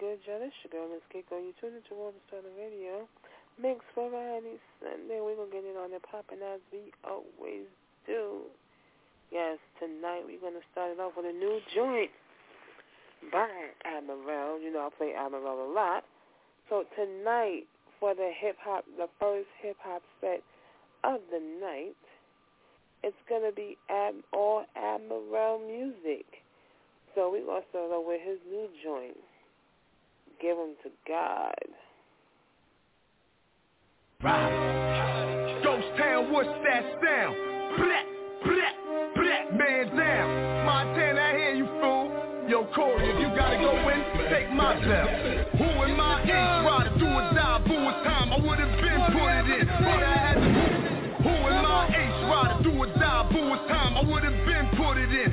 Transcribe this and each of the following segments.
good, y'all? It's your girl, Miss Kiko. You tuned into World of Southern Radio. Mix Variety Sunday. We're going to get it on and popping as we always do. Yes, tonight we're going to start it off with a new joint by Admiral. You know I play Admiral a lot. So tonight, for the hip-hop, the first hip-hop set of the night, it's going to be all Admiral music. So we're going to start off with his new joint, Give 'Em to God. Right. Ghost Town, what's that sound? Black, black, black man down. Montana, I hear you, fool. Yo, Corey, if you gotta go in, take my belt. Who am I? Ace Rider, do or die, boo it's time. I would've been put it in, but I had to. Who am I? Ace Rider, do or die, boo it's time. I would've been put it in.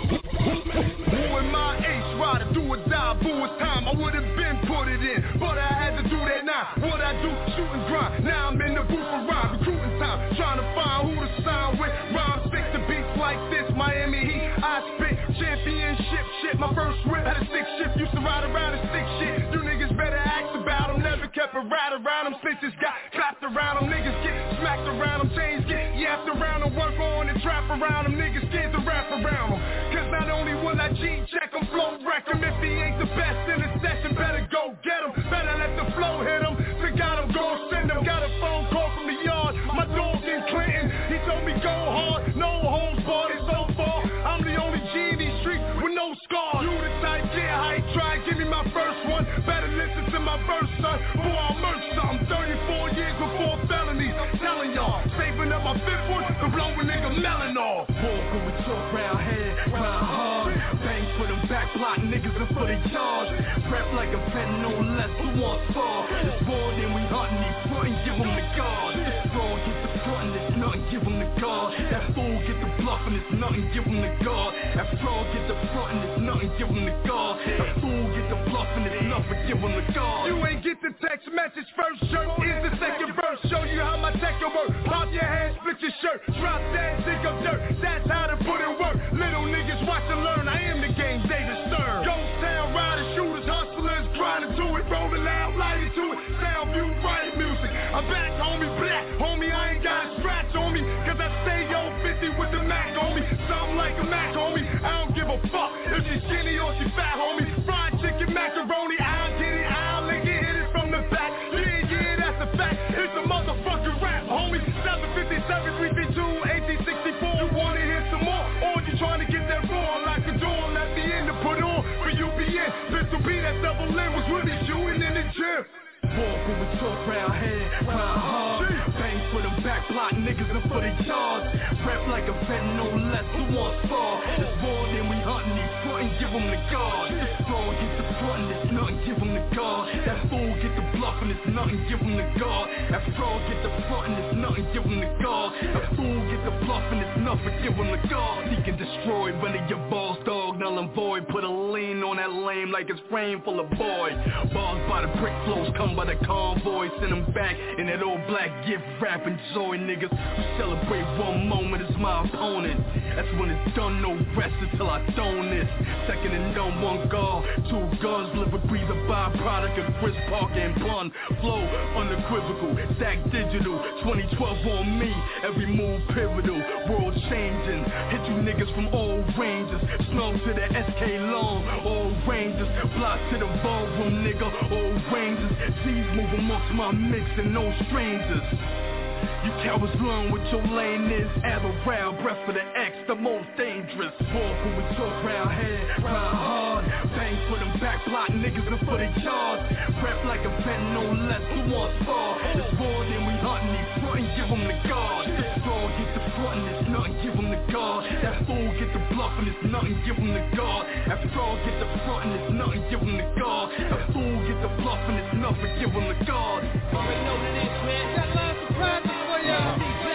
Who am I? Ace Rider, do or die, boo it's time. I would've been put it in, but I had to do that now. What I do, shoot and grind. Now I'm in the booth for rhyme, recruiting time, trying to find who to sign with. Rhyme stick to beats like this, Miami Heat. I spit championship shit. My first whip had a stick shift, used to ride around a stick shit. You niggas better ask about them. Never kept a ride around them. Snitches got clapped around them. Niggas get smacked around them. Chains get yapped around them. Work on and trap around them. Niggas scared to rap around them. Cause not only will I G-check them, flow wreck them. If he ain't the best in the session, better go get him. Better let the flow hit him. To God I'm gon' send him. Got a phone call from the yard. My dog in Clinton. He told me go hard. No holds barred. It's so far. I'm the only G in these streets with no scars. You the type, yeah, how you try and give me my first one. Better listen to my verse, son. Before I merch something. 34 years before felonies. Telling y'all, saving up my fifth one to blow a nigga melon off. Walk with talk round head, round hard. Bang for them back block niggas and for the charge. Rap like a pen, no less, who wants far? It's more than we hunting, he front and give him the guard. This fraud get the front and it's nothing, give him the guard. That fool get the bluff and it's nothing, give him the guard. That fraud get the front and it's nothing, give him the guard. That fool get the bluff and it's nothing, give him the guard. You ain't get the text message first, shirt is the second verse. Show you how my tech will work. Pop your hand, split your shirt. Drop that, dig up dirt. That's how to put in work. Little niggas watch and learn. I am the game, David Stern. Ghost Town, riders, shooters, hustlers, grinding to it, rolling loud, lighting to it. Sound view, writing music. I'm back, homie, black, homie. I ain't got a scratch on me, cause I stay on 50 with the Mac on me. Something like a Mac, homie. I don't give a fuck if she's skinny or she fat, homie. Fried chicken, macaroni, I'll get it, I'll lick it, hit it from the back. Yeah, that's a fact. It's a motherfucking rap, homie. 757, 332, 1864. You wanna hear some more? Or you trying to get that raw like a door? Let me in to put on for UBN. Pistol B, that double N was really shooting in the gym. Walk when we talk round head, round hard. Bang for them back block niggas and for the yards. Rap like a vet, no less, who wants far? It's more than we hunting, he front and give him the guard. This fraud get the front and it's nothing, give him the guard. That fool get the bluff and it's nothing, give him the guard. That fraud get the front and it's nothing, give him the guard. That fool get the bluff and it's nothing, give him the guard. He can destroy, run of your balls, dog, null and void. Put a lean on that lame like it's frame full of void. Balls by the brick flows, come by the convoy, send them back in that old black gift rapping joy. Niggas who celebrate one moment as my opponent. That's when it's done, no rest until I thrown this. Second and none, one guard, two guns, live agrees a byproduct of Chris Parker and Bun. Flow unequivocal, stack digital, 2012 on me, every move pivotal, world changing. Hit you niggas from all ranges, snow to the SK long, all ranges, block to the ballroom nigga, all ranges. G's move amongst my mix and no strangers. You cowards learn what your lane is. Add around, breath for the X, the most dangerous. Walk when we talk round head, round hard. Bang for them back block niggas and for the yards. Rap like a vet, no less, who wants far? It's more than we hunting, he front and give him the guard. This fraud get the front and it's nothing, give him the guard. That fool get the bluff and it's nothing, give him the guard. That fraud get the front and it's nothing, give him the guard. That fool get the bluff and it's nothing, give him the guard. Already know that it's man. Got a lot of surprises for y'all.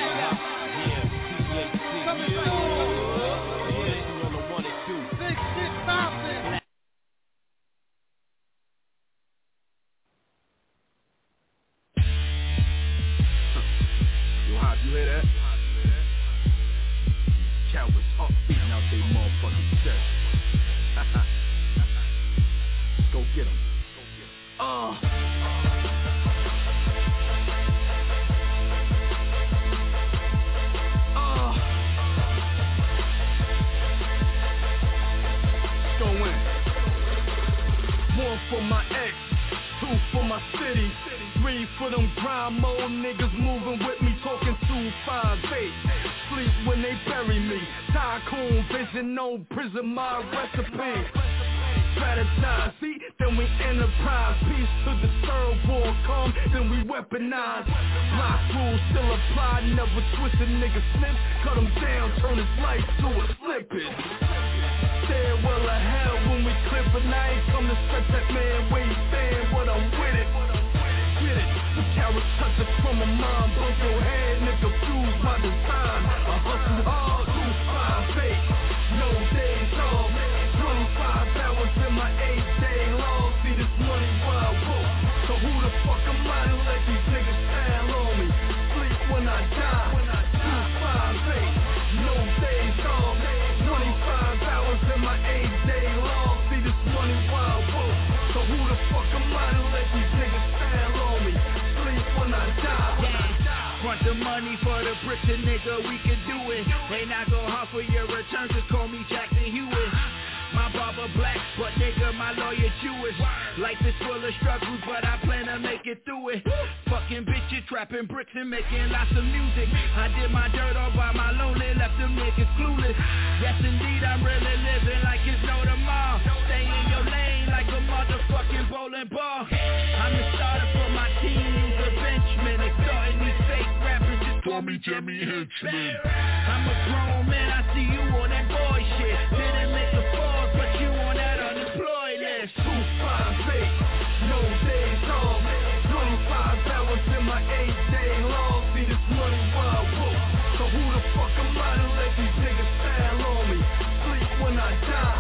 Coming soon. Big shit poppin'. Yo, Hop, you hear that? Cowards up beating out they motherfucking chest. Go get 'em. for my ex, 2 for my city, 3 for them grind mode niggas moving with me, talking 258. Sleep when they bury me, tycoon vision, no prison, my recipe. Strategize, see, then we enterprise. Peace to the third war come, then we weaponize. Block rules still apply, never twist a nigga slip. Cut him down, turn his life to a slippage. Stairwell of hell when we clip a night. Come to stretch that man where he stand, but I'm with it. Get it, the carrot touches from my mind. Bump your head, nigga, fuse my design. I hustle hard, 258, no days off. 25 hours in my 8-day long. See this money wild wolf. So who the fuck am I to let these niggas stand on me? Sleep when I die. 258, no days off. 25 hours in my 8-day long. See this money wild wolf. So who the fuck am I to let these niggas stand on me? Sleep when I die. Front the money for the bricks, and nigga, we can do it. They not gon' hunt for your return, just call me Jackson Hewitt. My barber black, but nigga, my lawyer Jewish. Life is full of struggles, but I plan to make it through it. Fucking bitches, trapping bricks and making lots of music. I did my dirt all by my lonely, left them niggas clueless. Yes, indeed, I'm really living like it's no tomorrow. Stay in your lane like a motherfucking bowling ball. I'm the starter for my team, you's a benchman. Extorting these fake rappers, just call me Jimmy Henchman. I'm a grown man, I see you on that boy shit. Didn't make a fall, but you on that unemployed list. 258, no days off. 25 hours in my 8-day long. See this money wild wolf. So who the fuck am I to let these niggas stand on me? Sleep when I die.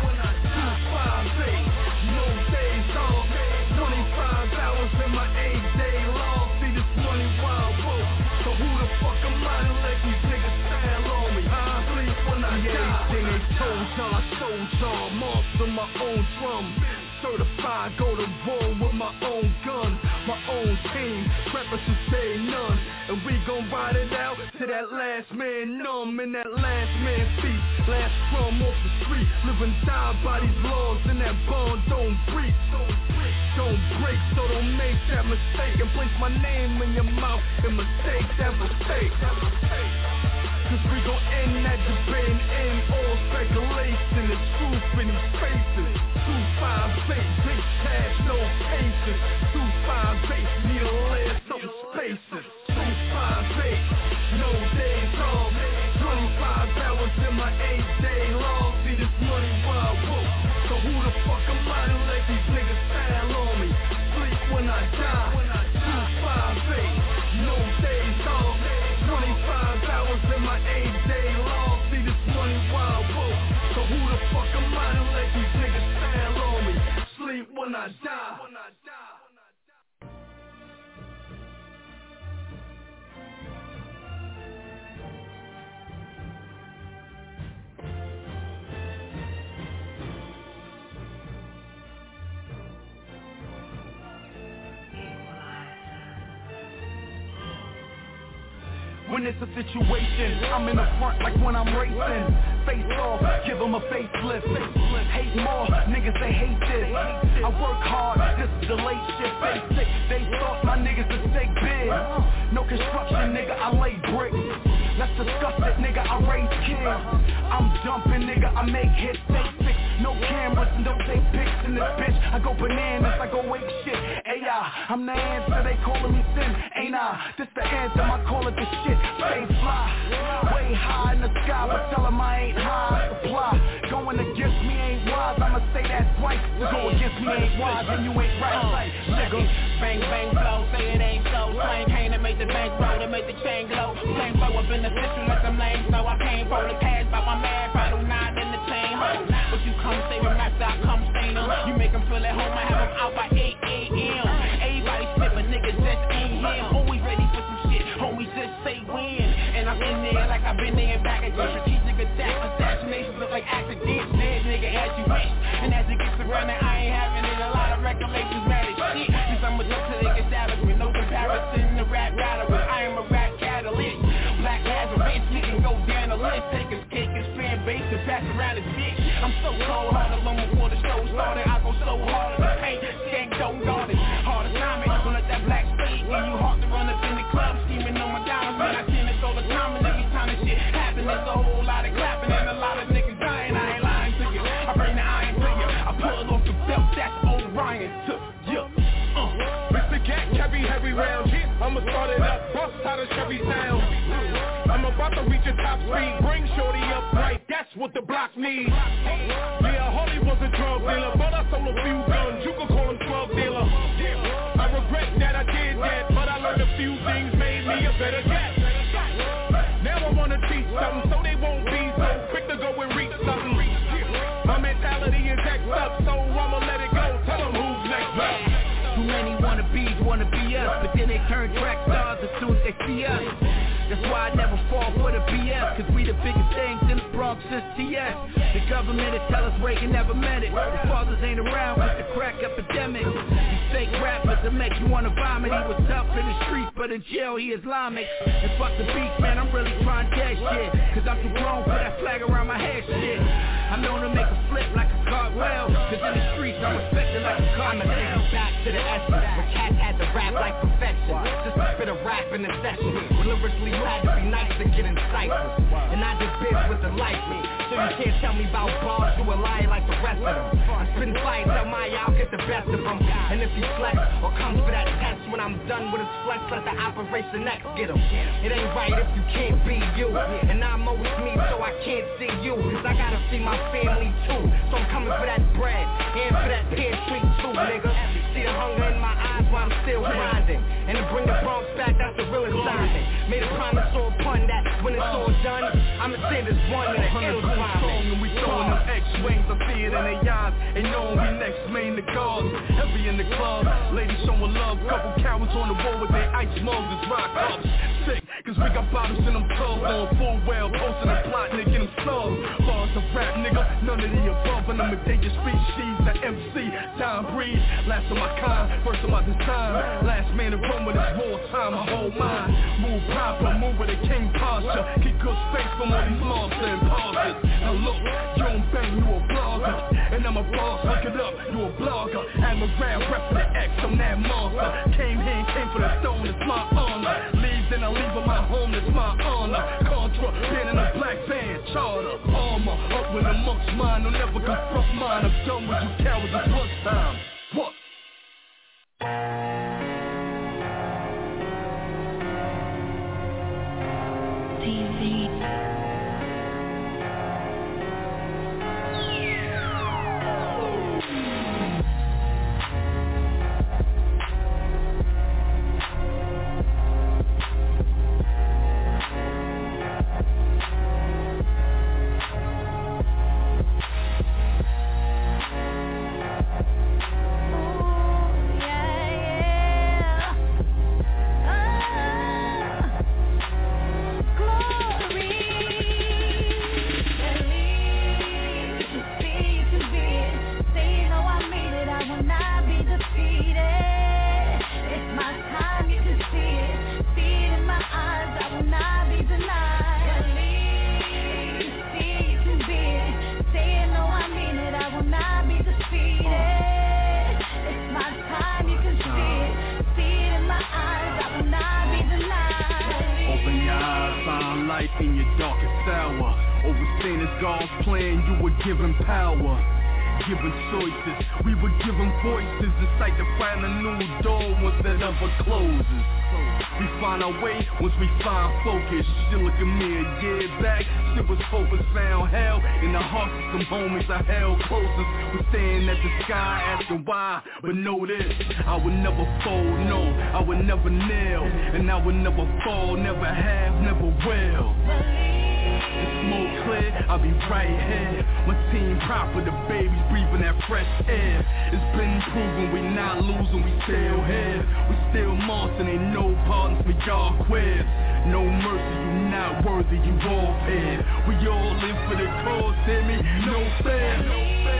258, no days off. 25 hours in my 8-day long. See this money wild wolf. So who the fuck am I to let these niggas stand on me? Sleep when I die. Everything they told y'all, I showed y'all. Monster my own drum. Certified, go to war with my own gun. My own team, rappers who say none. And we gon' ride it out to that last man numb in that last man seat. Last crumb off the street, live and die by these laws. And that bond don't break, so don't make that mistake. And place my name in your mouth and mistake that mistake. Cause we gon' end that debate and end all speculation. The truth in these faces. 258, big cash, no patience. 258, need a layer, something spaces. 258, no days off. 25 hours in my 8-day long. See this money wild wolf. So who the fuck am I to let these niggas stand on me? Sleep when I die. 258, no days off. 25 hours in my 8-day long. See this money wild wolf. So who the fuck am I to let these niggas stand on me? Sleep when I die. When it's a situation, I'm in the front like when I'm racing. Face off, give them a facelift. Hate more, niggas they hate this. I work hard, this is the late shit. Basic, they thought my niggas would stay big. No construction, nigga, I lay bricks. Let's discuss it, nigga, I raise kids. I'm dumping, nigga, I make hits. Basic, no cameras, no take pics in this bitch. I go bananas, I go wake shit. AI, I'm the answer, they calling me sin. Ain't I? This the anthem, I call it the shit. Stay fly, way high in the sky, but tell them I ain't high supply. Going against me ain't wise, I'ma say that twice. To go against me ain't wise, and you ain't right, nigga. Bang, bang, blow, say it ain't so. Slang cane to make the bank roll, to make the chain glow. Same flow up in the system like some lame, so I came for the cash by my man, bottle 9 in the chain hole. But you come save him after I come stain him. You make him feel at home, I have him out by 8 a.m. Everybody sniffing, niggas just ain't him. Always ready for some shit, homies just say when. And I've been there like I've been there and back again. Strategic attack, assassinations look like accidents. Dead nigga as you wish. And as it gets around it, I ain't having it. A lot of recollections mad as shit. Cause I'm a joke to the establishment. No comparison to rap battle. I am a rap catalyst. Black Lazarus, we can go down the list. Take his cake and fan base and pass around his bitch. I'm so cold, hard alone before the show started. I go so hard in the paint. Mr. Gat carry heavy rounds. I'ma start it up, bust how the Chevy sound. I'm about to reach a top speed. Bring shorty up right, that's what the block needs. Yeah, Harley was a drug dealer, but I sold a few guns. You could call him drug dealer. I regret that I did that, but I learned a few things, made me a better cat. Now I wanna teach something, so they won't be so quick to go and reach something. My mentality is X up, so I'ma let it go. Tell them who's next up. Too many wannabes wanna be us, but then they turn track stars as soon as they see us. That's why I never fall for the BS, cause we the biggest things in the Bronx since TS. The government will tell us Reagan never meant it. His fathers ain't around with the crack epidemic. These fake rappers that make you wanna vomit. He was tough in the streets, but in jail he Islamic. And fuck the beef, man, I'm really trying that shit, cause I'm too grown for that flag around my head shit. I'm known to make a flip like a cartwheel, cause in the streets I'm respected like a car. I'ma take you back to the essence, where cats had to rap like perfection. Just a bit of rap in the session, where lyrically had to be nice to get in ciphers. And I did biz with the life me, so you can't tell me about bars, you a liar like the rest of them. I spin fire, tell my I'll get the best of them. And if he flex or comes for that test, when I'm done with his flex, let the Operation X get him. It ain't right if you can't be you, and I'm always me, so I can't see you, cause I gotta see my family too. So I'm coming for that bread, and for that pantry too, nigga. See the hunger in my eyes while I'm still grinding, and to bring the Bronx back, that's the real assignment. Made a promise or a pun that when it's all done, I'ma say this one in the ill climate. And we throwing them X-wings, I see it in their eyes. Ain't knowing we next main the guards. Heavy in the club, ladies showing love. Couple cowards on the wall with their ice mugs and rock ups. Sick, cause we got bottles in them tubs on full well, posting a plot, nigga, get them snubs. Bars of rap, nigga, none of the above. And I'm a dangerous species, the MC, time breeze. Last of my kind, first of my design. Last man to run with his wartime, my whole mind. Move proper, move with a king posture. Keep good space from all these monster imposters. Now look, you don't bang, you a blogger. And I'm a boss, look it up, you a blogger. I'm a rap rep for the X, I'm that monster. Came here and came for the stone, it's my honor. Leave, then I leave on my home, it's my honor. Contra, been in a black band, charter. Armor, up with amongst mine, don't never confront mine. I'm done with you cowards, it's lunchtime. What? TV. But know this, I would never fold, no, I would never kneel. And I would never fall, never have, never will. The smoke clear, I'll be right here. My team proper, the babies breathing that fresh air. It's been proven we not losing, we still here. We still marching, ain't no partners, we all queer. No mercy, you not worthy, you all fair. We all live for the cause, hear me? No fair, no fair.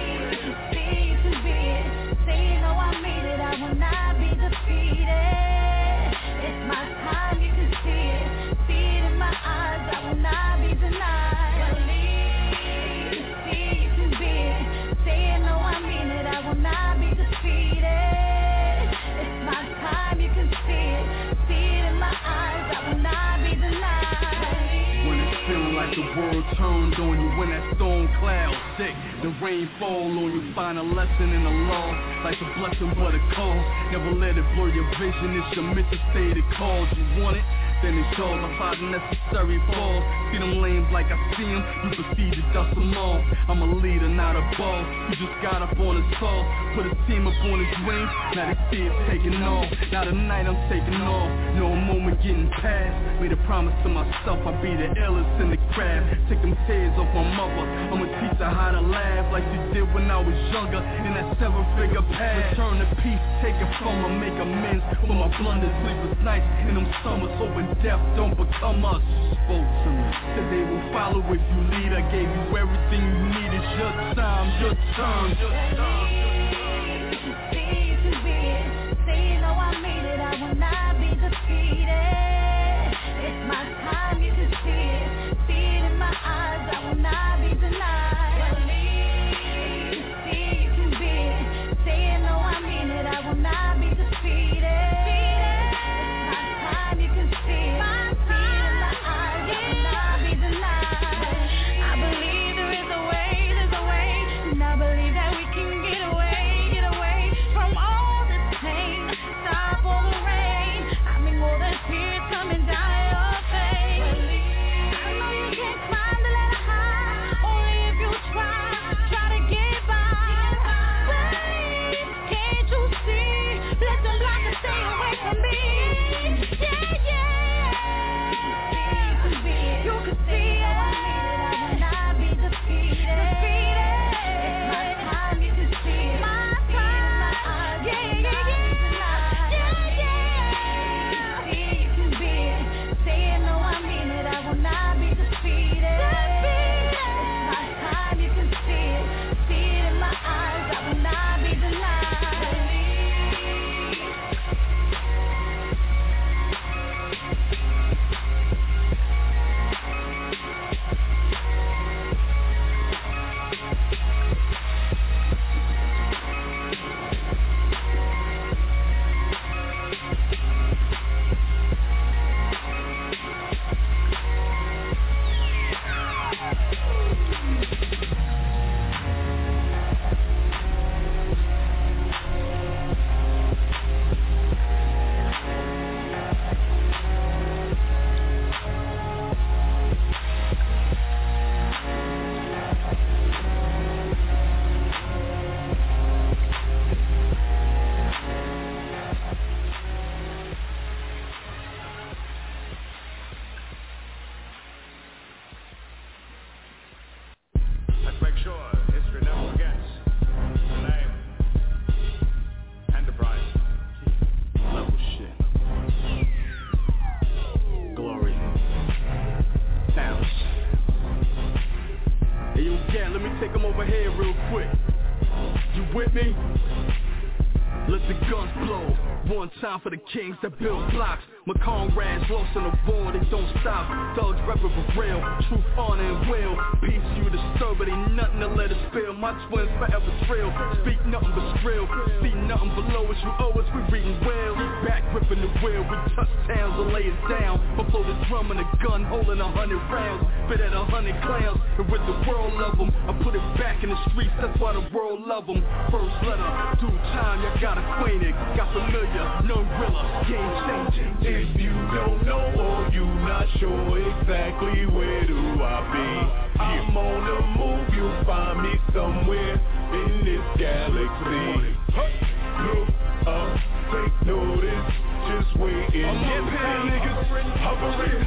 I will not be defeated. It's my time, you can see it. See it in my eyes, I will not be denied. Believe, see you can be it. Say it, no, I mean it. I will not be defeated. It's my time, you can see it. See it in my eyes, I will not be denied. When it's feeling like the world turned on you when that storm cloud thick. The rain fall on you, find a lesson in the law. Life's a blessing but a call. Never let it blur your vision, it's your mental state it calls. You want it? Then it's all about the necessary falls. See them lames like I see them, you proceed to dust them off. I'm a leader, not a boss. You just got up on his call, put a team up on his wings. Now they see it taking off. Now tonight I'm taking off. No moment getting past. Made a promise to myself I'll be the illest in the craft. Take them tears off my mother. I'ma teach her how to laugh like she did when I was younger. In that 7-figure past. Return the peace, take it from her, make amends for my blunders. Sleepless nights in them summers, hoping death don't become us. Spoke to me, said they will follow if you lead. I gave you everything you need. It's your time, your turn. See to be it. Say you know I made it. I will not be defeated. It's my time, you can see it. See it in my eyes. I will not be denied. Believe, see you can be it. Say you know I mean it. I will not be defeated. Time for the kings that build blocks. My comrades lost in the war, they don't stop. Thugs reppin' for real, truth, honor, and will. Peace you disturb, but ain't nothing to let it spill. My twins forever trill, speak nothing but skrill. See nothing below us, you owe us, we reading well. Back gripping the wheel, we touch towns and lay it down. Before the drum and the gun, holding 100 rounds. Spit at 100 clowns, and with the world love them. I put it back in the streets, that's why the world love them. First letter, due time, y'all got acquainted. Got familiar, no gorilla, game changing. If you don't know or you not sure exactly where do I be, I'm on the move, you'll find me somewhere in this galaxy. Look up, take notice, just waiting. I'm getting paid, niggas. Hovering.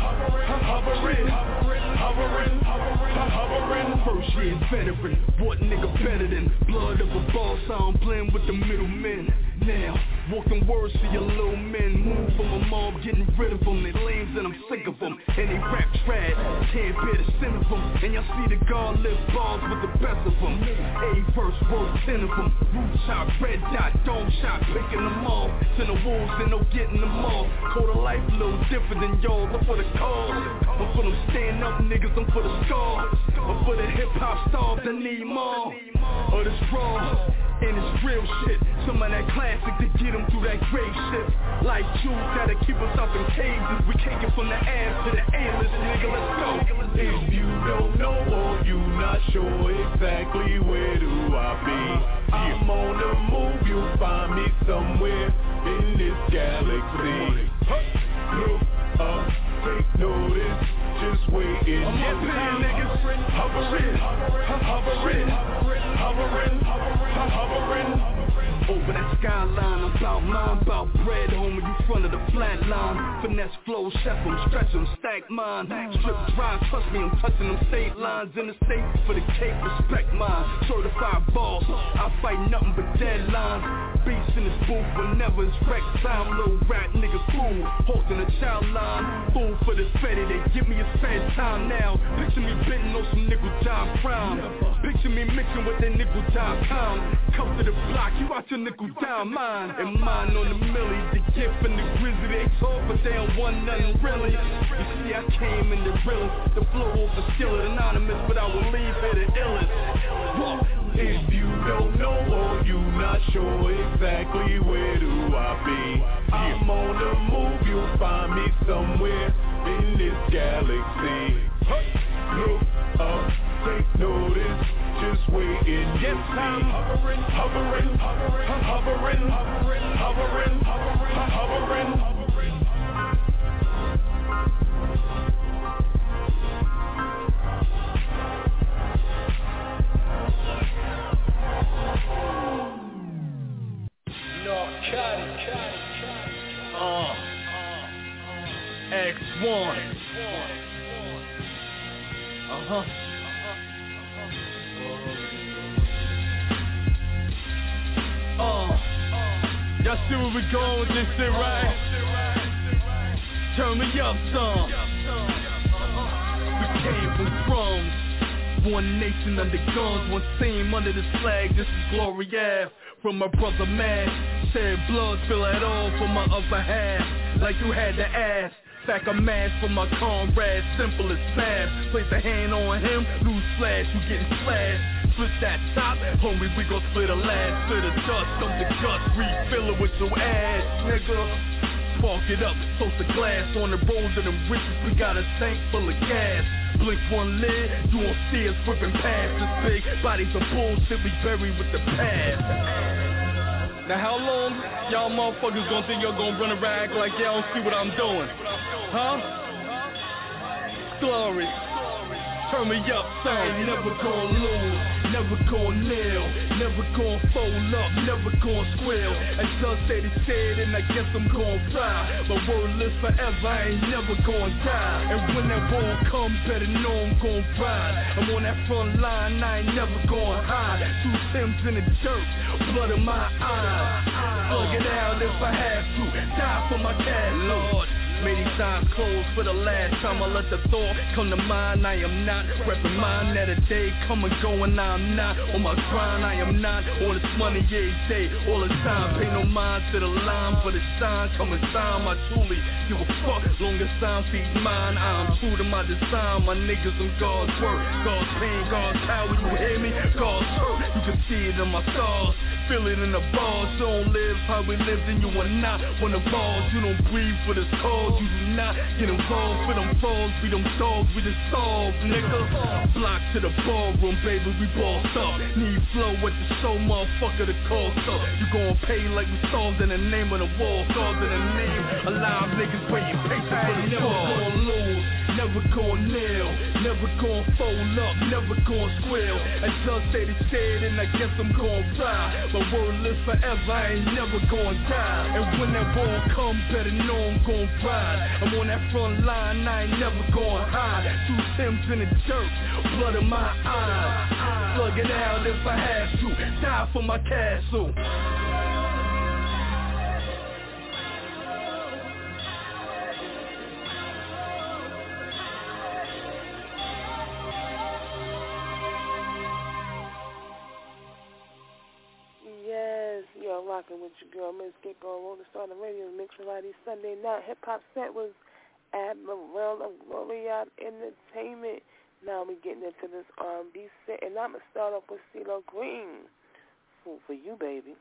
First year veteran, what nigga better than blood of a boss? I don't blend with the middlemen. Now, walking words to your little men. Move from a mob, getting rid of them. They lames and I'm sick of them. And they rap trad, can't bear the sin of them. And y'all see the guard lift bars with the best of them. A verse worth 10 of them. Root chop, red dot, dome shot, picking them off. To the wolves and no getting them off. Code of life a little different than y'all. I'm for the cause. I'm for them stand up niggas, I'm for the scars. I'm for the hip hop stars that need more of this raw. And it's real shit, some of that classic to get them through that grave shit. Like jewels that'll keep us up in cages. We can't get from the ass to the A-list, nigga, let's go. If you don't know or you not sure exactly where do I be, I'm on the move, you'll find me somewhere in this galaxy. Look up, take notice, just waiting. I'm up here, niggas, hovering. Over that skyline, I'm about mine, about bread, homie, you front of the flat line. Finesse flow, chef them, stretch them, stack mine. Strip drive, trust me, I'm touching them state lines. In the state for the cape, respect mine. Certified boss, I fight nothing but deadlines. Beast in this booth whenever it's wreck time. Little rat nigga cool, halting the child line. Fool for this fetty, they give me a fed time now. Picture me bidding on some nickel job prime. Picture me mixing with that nickel job com. Come to the block, you out your nickel down mine. And mine on the millie, the gift and the grizzly. They talk but they don't want nothing really. You see I came in the realest. The flow off the skillet, anonymous, but I will leave here the illest. Whoa. If you don't know or you not sure exactly where do I be, I'm on the move, you'll find me somewhere in this galaxy. Look up, take notice, just waiting. Yes, I'm hovering. X1. Y'all see where we going with this shit, right? Turn me up some. We came from crumbs. One nation under guns, one team under this flag. This is Glory Ave. From my brother man, shed blood, spill it all for my other half. Like you had to ask. Back a mask for my comrade, simple as fast. Place a hand on him, lose flash, you getting slashed. Split that top, homie, we gon' split a last. Split a dust, dump the guts, refill it with your ass, nigga. Spark it up, toast the glass on the roads of them riches. We got a tank full of gas. Blink one lid, you won't see us whipping past this big. Bodies of bullshit we bury with the past. Now how long y'all motherfuckers gonna think y'all gonna run around act like y'all don't see what I'm doing? Huh? Glory. Turn me up, son. Never gonna lose, never gonna kneel, never gonna fold up, never gonna squeal. As Doug said, he said, and I guess I'm gonna fly. My word lives forever, I ain't never gonna die. And when that ball come, better know I'm gonna ride. I'm on that front line, I ain't never gonna hide. 2 Timbs in the dirt, blood in my eyes. Plug it out if I have to, die for my cat, Lord. Many times closed for the last time I let the thought come to mind. I am not repping mine that a day come and go and I'm not on my grind. I am not on this money every day all the time. Pay no mind to the line for the shine. Come and sign. I truly give a fuck long as time feeds mine. I'm true to my design. My niggas and God's work, God's pain, God's power. You hear me? God's hurt. You can see it in my scars. Feel it in the bars. You don't live how we lived and you are not one of ours. You don't breathe for this cause. You do not get involved with them falls. We them dogs, we the solve, nigga. Block to the ballroom, baby, we bossed up. Need flow with the show, motherfucker, the cost up. You gon' pay like we solved in the name of the war. Solved in the name of live niggas waiting patient for the never gon' lose, never gon' kneel, never gon' fold up, never gon' squeal. As Doug said, he said, and I guess I'm gon' fly. My word lives forever, I ain't never gon' die. And when that ball come, better know I'm gon' ride. I'm on that front line, I ain't never gon' hide. 2 Timbs in the dirt, blood in my eyes. Plug it out if I have to, die for my castle. Yes, you're rocking with your girl, Miss Get Go, Rolling Star on the radio, Mix Variety Sunday night. Hip-hop set was Admiral of Gloria Entertainment. Now we're getting into this R&B set, and I'm going to start off with CeeLo Green. for you, baby.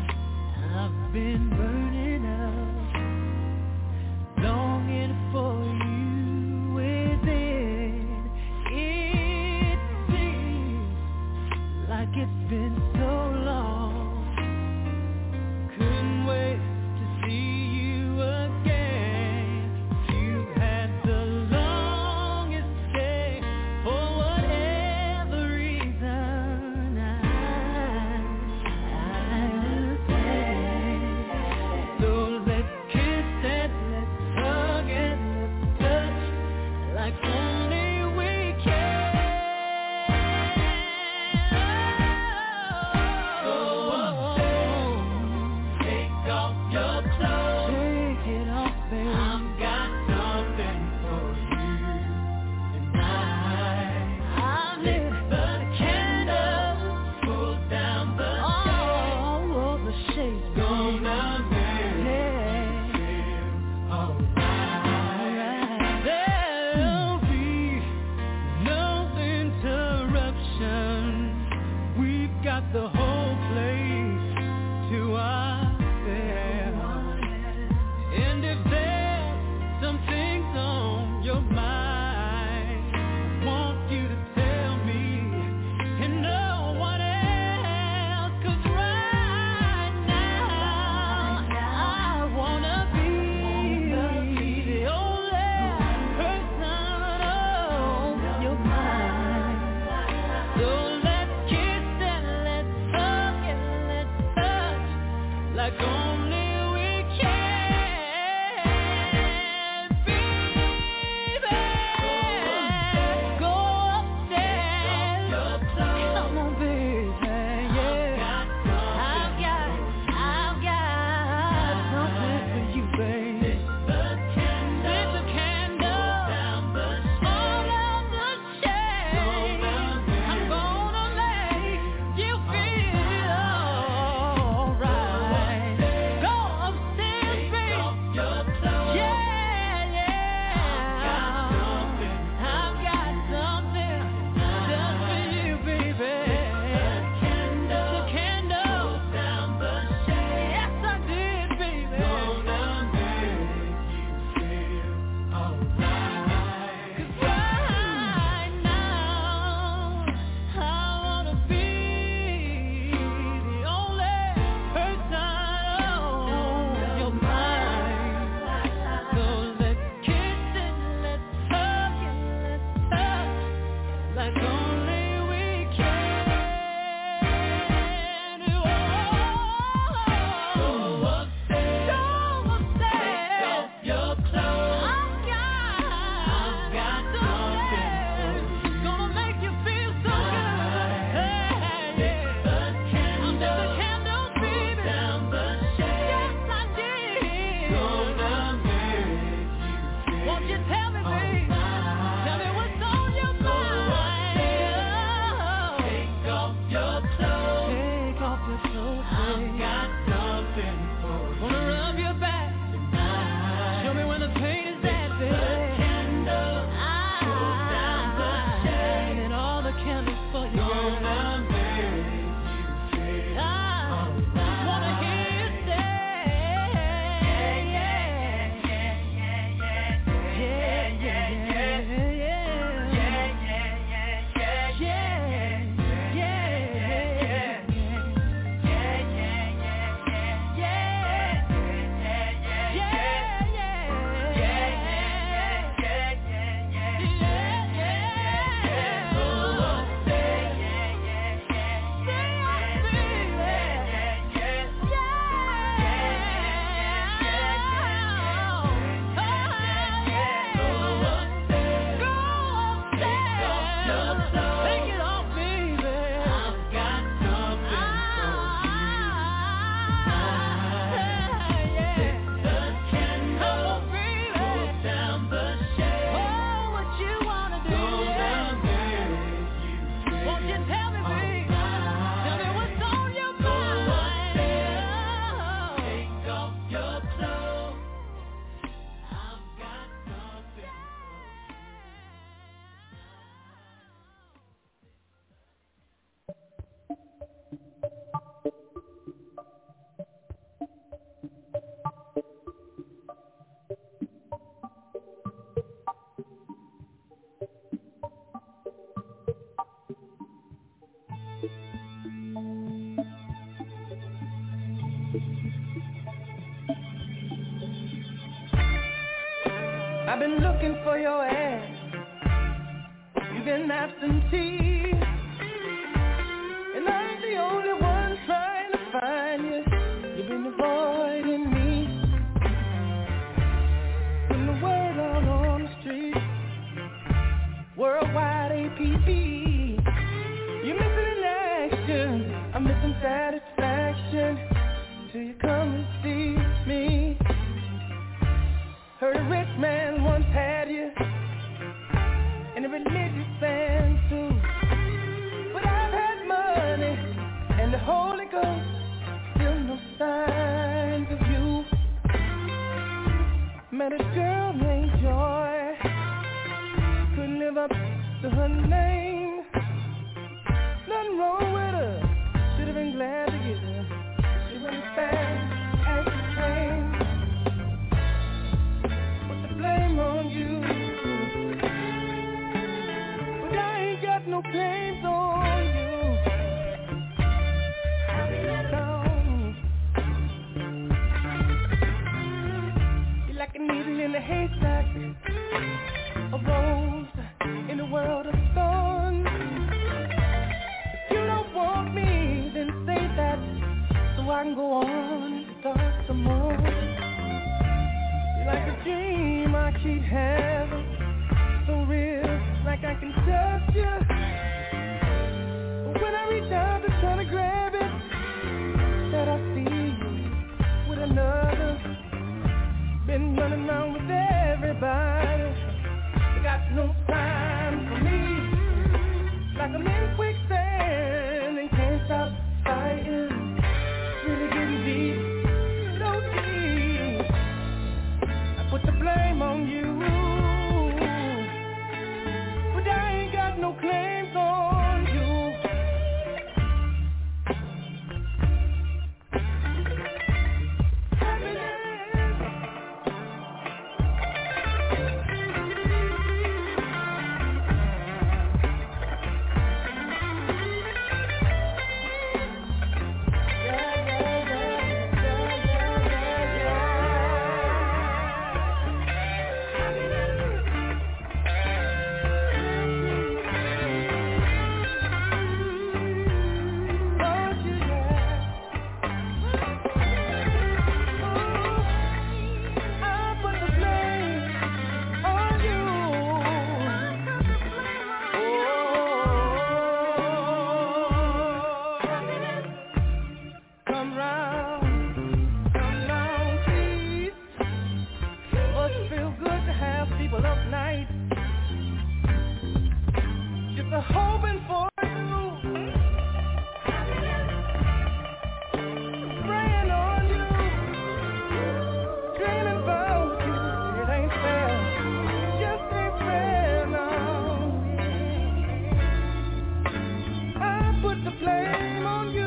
Been burning out, longing for I've been looking for your ass. You've been absentee, and I ain't the only one trying to find you. You've been avoiding me. Putting the word out on the street. Worldwide APB. You're missing in action. I'm missing satisfaction till you come and see me. Heard a rich man once had you, and a religious fan too. But I've had money and the Holy Ghost, still no signs of you. Met a girl named Joy, couldn't live up to her name. Nothing wrong with her, should have been glad to get her. She went fast as the train. Blame on you, but I ain't got no claims on you. You're like a needle in a haystack, a rose in a world of thorns. If you don't want me, then say that, so I can go on and start some more. Like a dream I keep having, so real, like I can touch you. But when I reach out to try to grab it, that I see you with another. Been running around with everybody, got no time for me. Like I'm in quicksand and can't stop fighting. Really getting deep, so deep. Put the blame on you, but I ain't got no claims on you. couple of nights, just hoping for you, praying on you, dreaming about you. It ain't fair, just ain't fair now. I put the blame on you.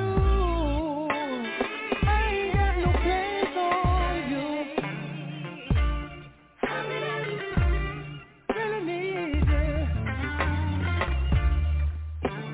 I ain't got no place on you. Really need you.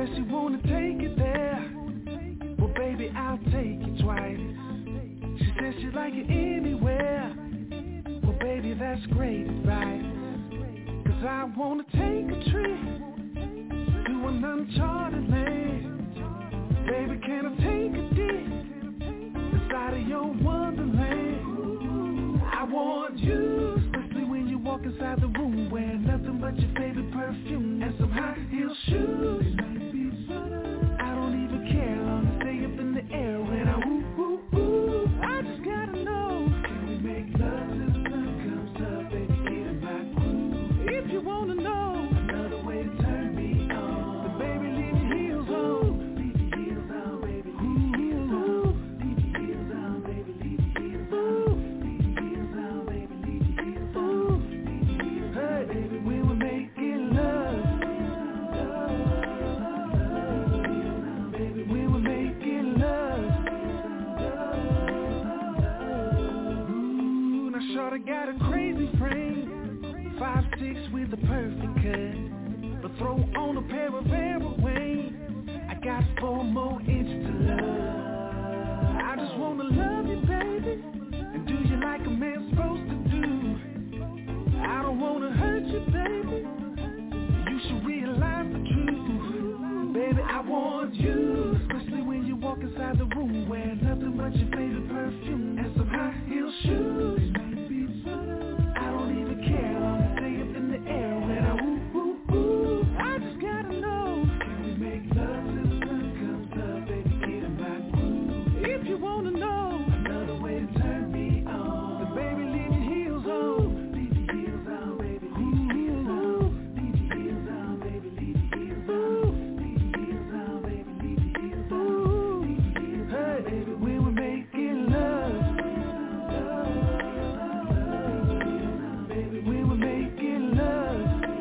says she wanna take it there. Well, baby, I'll take it twice. She says she like it anywhere. Well, baby, that's great, right? 'Cause I wanna take a trip to an uncharted land. Baby, can I take a dip inside of your wonderland? I want you, especially when you walk inside the room, wearing nothing but your favorite perfume and some high heel shoes. I don't even care, long as stay up in the air when I woo woo woo. I just gotta know, can we make love till the sun comes up, baby, get in my groove. If you wanna know another way to turn me on, then baby, leave your heels on. Leave your heels on, baby, leave your heels on. Leave your heels on, baby, leave your heels on. Leave your heels on, baby, leave your heels on. Leave your heels on, baby, we were making love. Baby, we were making love. Ooh, now shorty got a crazy frame, 5'6" with a perfect cut, but throw on a pair of Airway. I got 4 more inches to love. I just wanna love you, baby, and do you like a man's supposed to do. I don't wanna hurt you, baby. You should realize the truth. Baby, I want you, especially when you walk inside the room, wearing nothing but your favorite perfume and some high heel shoes. I don't even care, long as stay up in the air when I woo woo woo. I just gotta know, can we make love till the sun comes up, baby, get in my groove. If you wanna know another way to turn me on, then baby, leave your heels on. Leave your heels on, baby, leave your heels on. Leave your heels on, baby, leave your heels on. Leave your heels on, baby, leave your heels on. Leave your heels on, baby, we were making love. Baby, we were making love.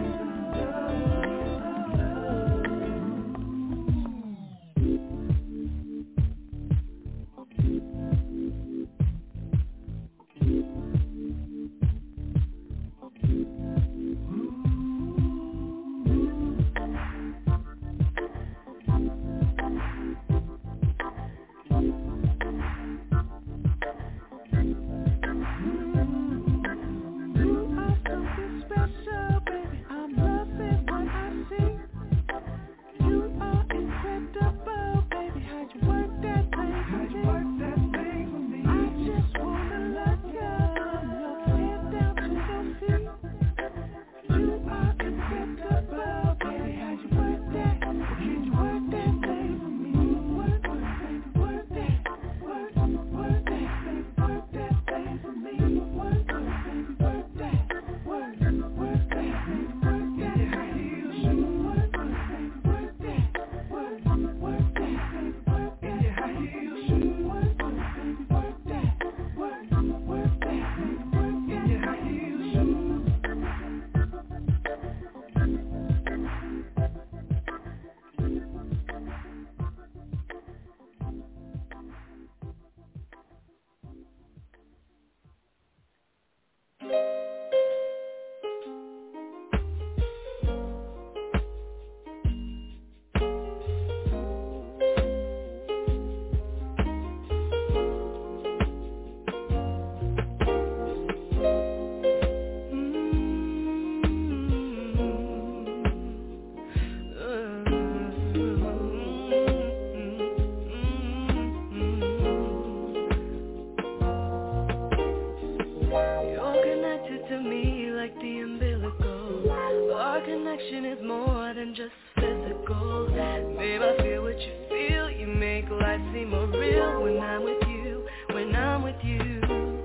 connection is more than just physical. Babe, I feel what you feel. You make life seem more real when I'm with you, when I'm with you.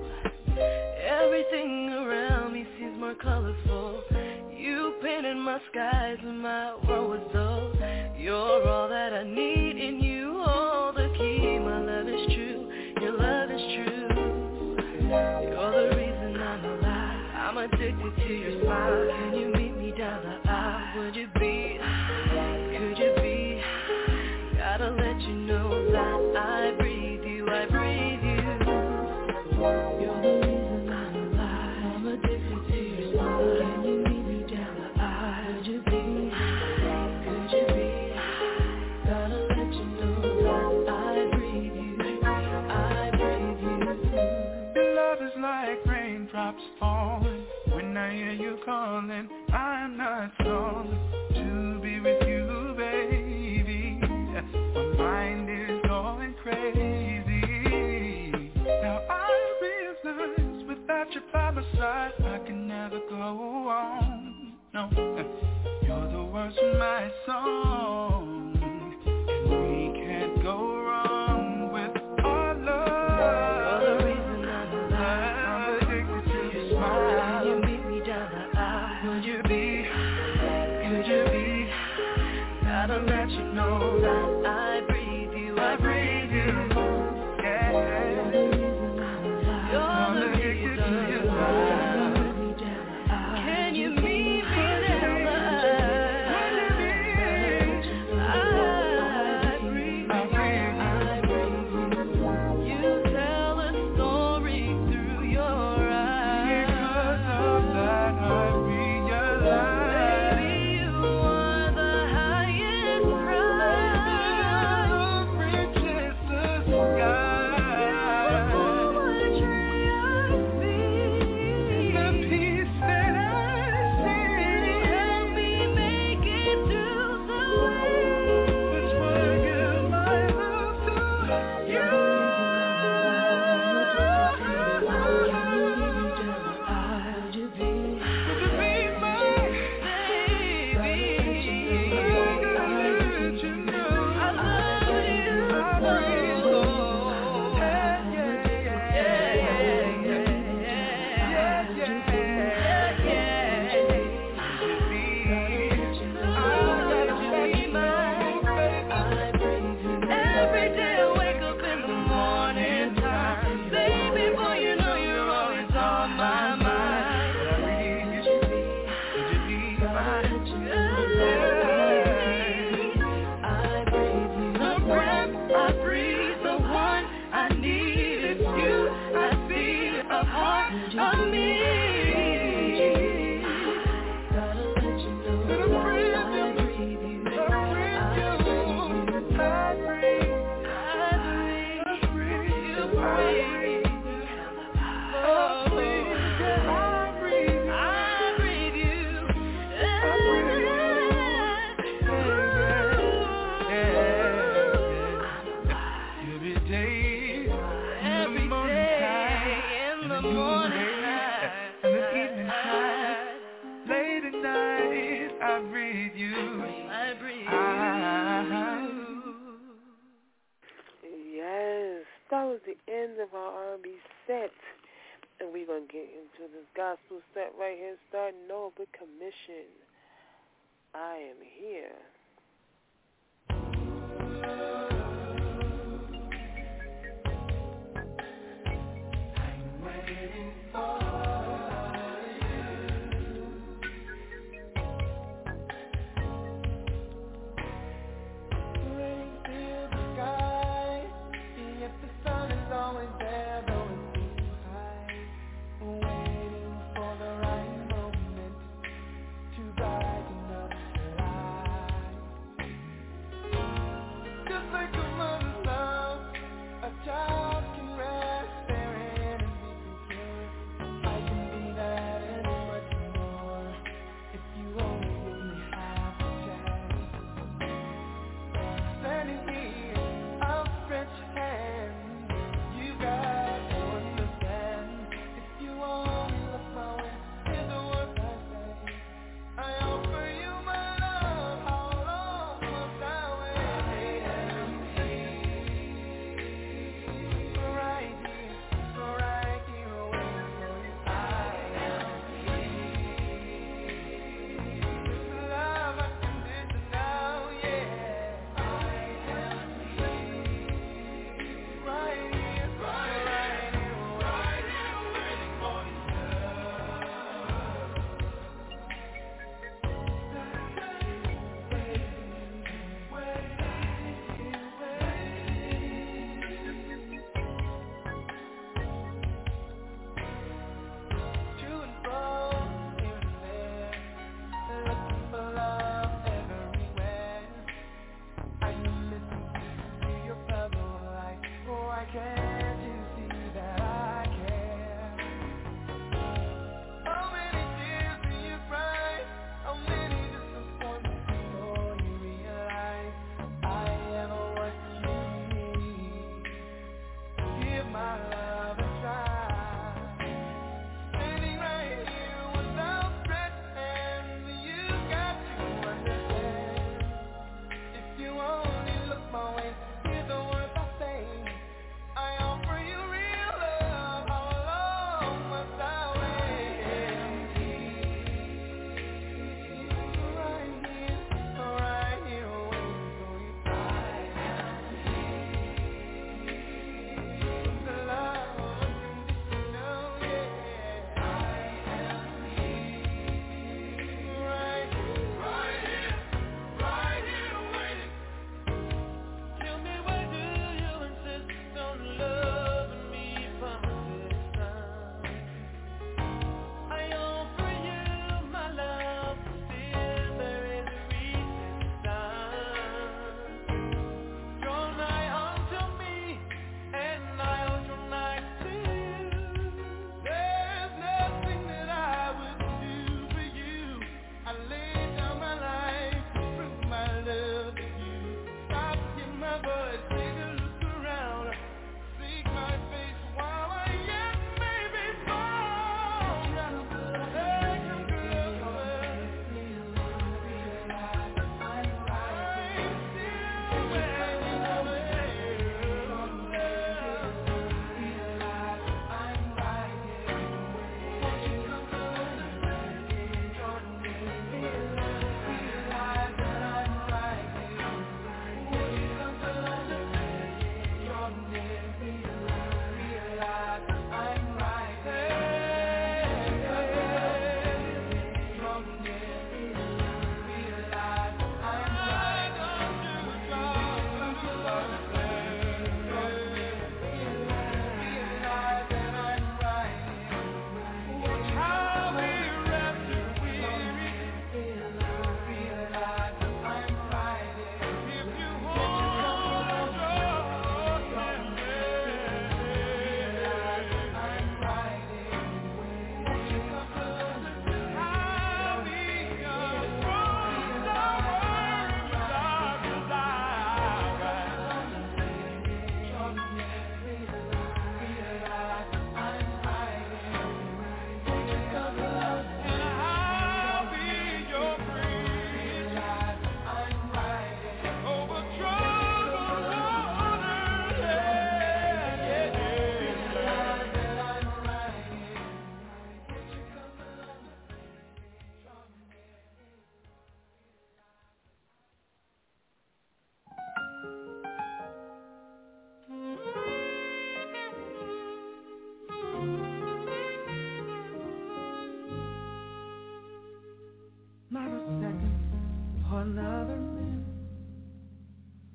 Everything around me seems more colorful. You painted my skies and my world was dull. You're all that I need and you hold the key. My love is true, your love is true. You're the reason I'm alive. I'm addicted to your smile. Can you meet me down the aisle? Would you be, could you be? Gotta let you know that I breathe you, I breathe you. You're the reason I'm alive. I'm addicted to your smile. Can you meet me down the aisle? Would you be, could you be? I breathe you, I breathe you. Yeah. You're the reason can you meet me there? I breathe you. Tell a story through your eyes. Because of that I realize, baby, you are the highest prize. The richest the sky. What I see, the peace that I see. Help me make it to the way. That's why I give my love to you. Would you be my baby? I gotta let you know I love you. Every day I wake up in the morning time, baby boy, you know you're always on my mind. Would you be my I breathe you. The breath I breathe, the one I need is you. I feel a part of me. Gotta let you know that I breathe you. I breathe you. I breathe you. Breathe. Oh, I breathe you. Every day in the morning time, in the evening time, late at night, I breathe you. I breathe Yes, that was the end of our R&B set. And we're going to get into this gospel set right here, starting off with Commission. I am here.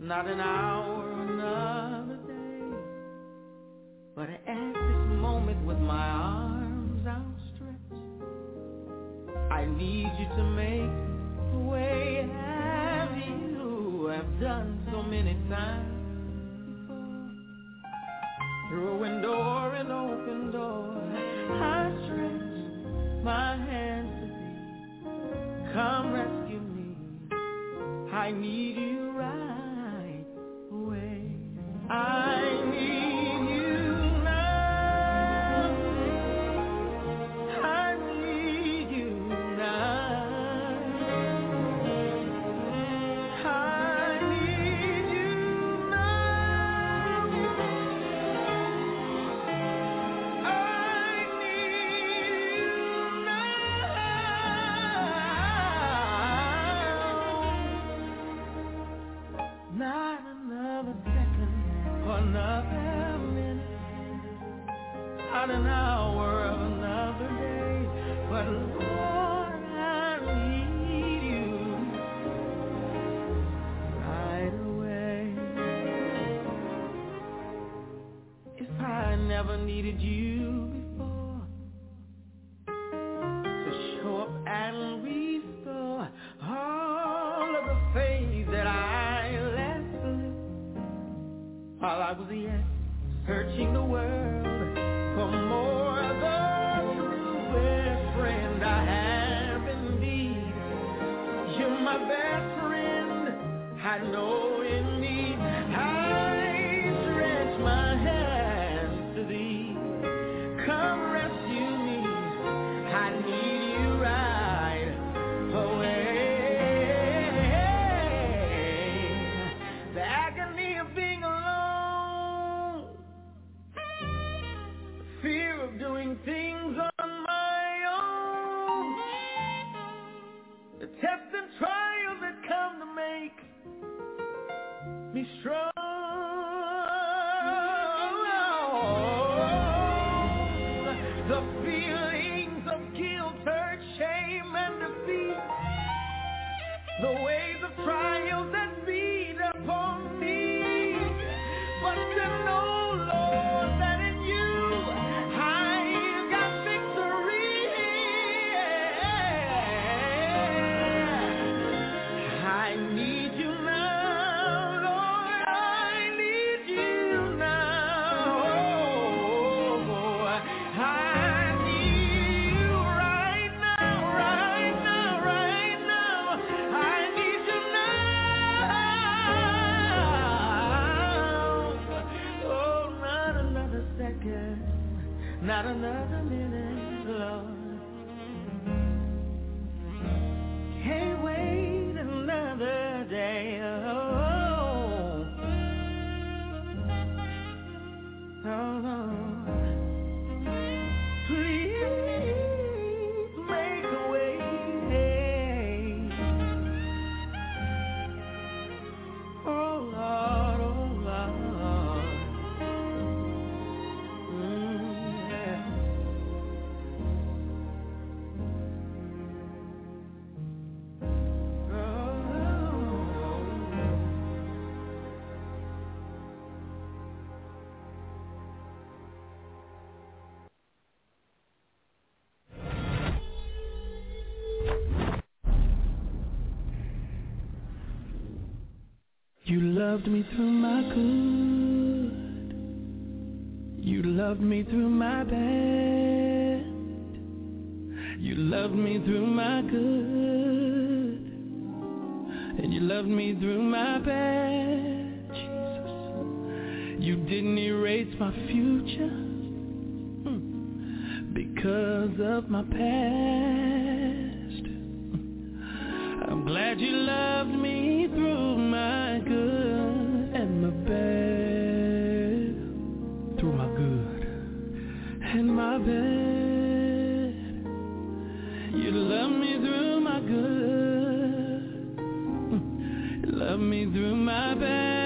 not an hour, another day, but at this moment with my arms outstretched, I need you to make a way as you have done so many times before. Through a window or an open door, I stretch my hands to thee. Come rescue me, I need you right away. I need you now. I need you now. I need you now. I need you now. Not another second or another minute, not an hour of another day, but Lord, I need you right away. If I never needed you before to show up and restore all of the faith that I let slip while I was yet searching the world for more of the true best friend I have indeed. You're my best friend, I know in need. I stretch my hands to thee. Come rescue me, I need you right away. The agony of being alone, the fear of doing things on my own, the tests and trials that come to make me strong. The feelings of guilt, hurt, shame, and defeat, the waves of trials that beat upon me, but to know, Lord, that in you I got victory. I need you now, Lord, I need you now. I need you right now, right now, right now. I need you now. Oh, not another second, not another minute, Lord. Can't wait another day. Oh, Lord. Please make a way. Oh, Lord, oh, Lord. Yeah. You loved me through my good. You loved me through my bad. You loved me through my good. And you loved me through my bad, Jesus. You didn't erase my future because of my past. I'm glad you loved me through my good and my bad. Through my good and my bad. You loved me through my good. You loved me through my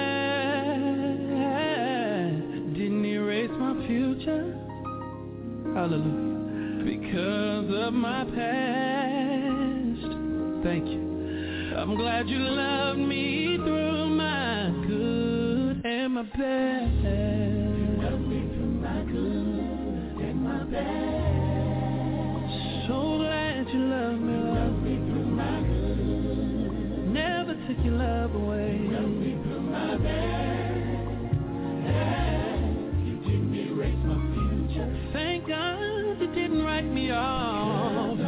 bad. Didn't erase my future. Hallelujah. Because of my past. Thank you. I'm glad you loved me through my good bad. You love me through my good and my bad. So glad you love me. You love me through my good. Never took your love away. You love me through my bad. You didn't erase my future. Thank God you didn't write me off.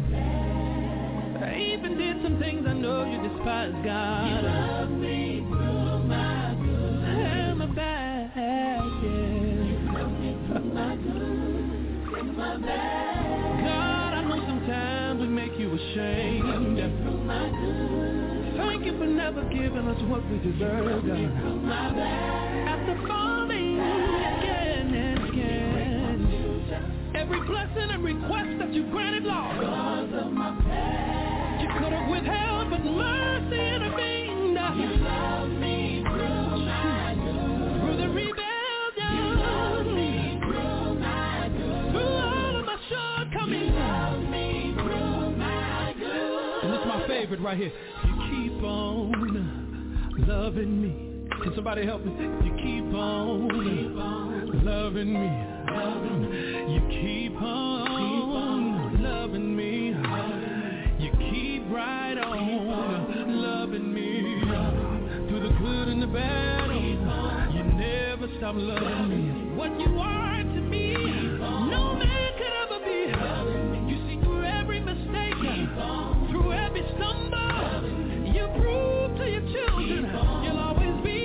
I even did some things I know you despise, God. You love me through my good and my bad, yeah. You love me through my good and my bad. God, I know sometimes we make you ashamed. You love me through my good. Thank you for never giving us what we deserve, God. You love me through my bad. After falling again and again, every blessing and request that you granted, Lord, because of my past, you could have withheld, but mercy intervened. You love me through my good, through the rebellion. You love me through my good, through all of my shortcomings. You love me through my good. And this is my favorite right here. You keep on loving me. Can somebody help me? You keep on loving me. You keep on loving me. You keep right on loving me. Through the good and the bad, you never stop loving me. What you are to me, no man could ever be. You see through every mistake, through every stumble, you prove to your children you'll always be.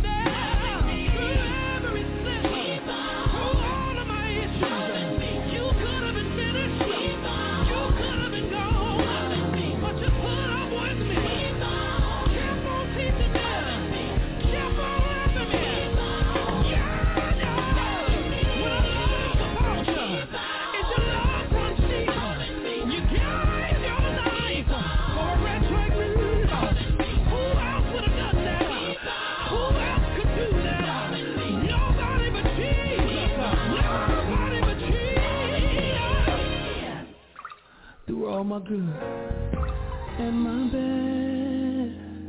Through all my good and my bad,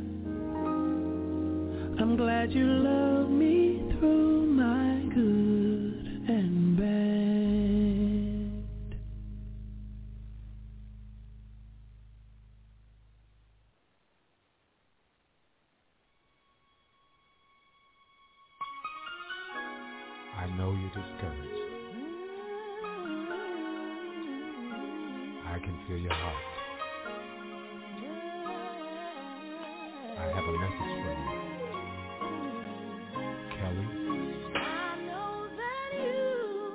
I'm glad you love me through my good and bad. I know you're discouraged. I can feel your heart. I have a message for you. Kelly. I know that you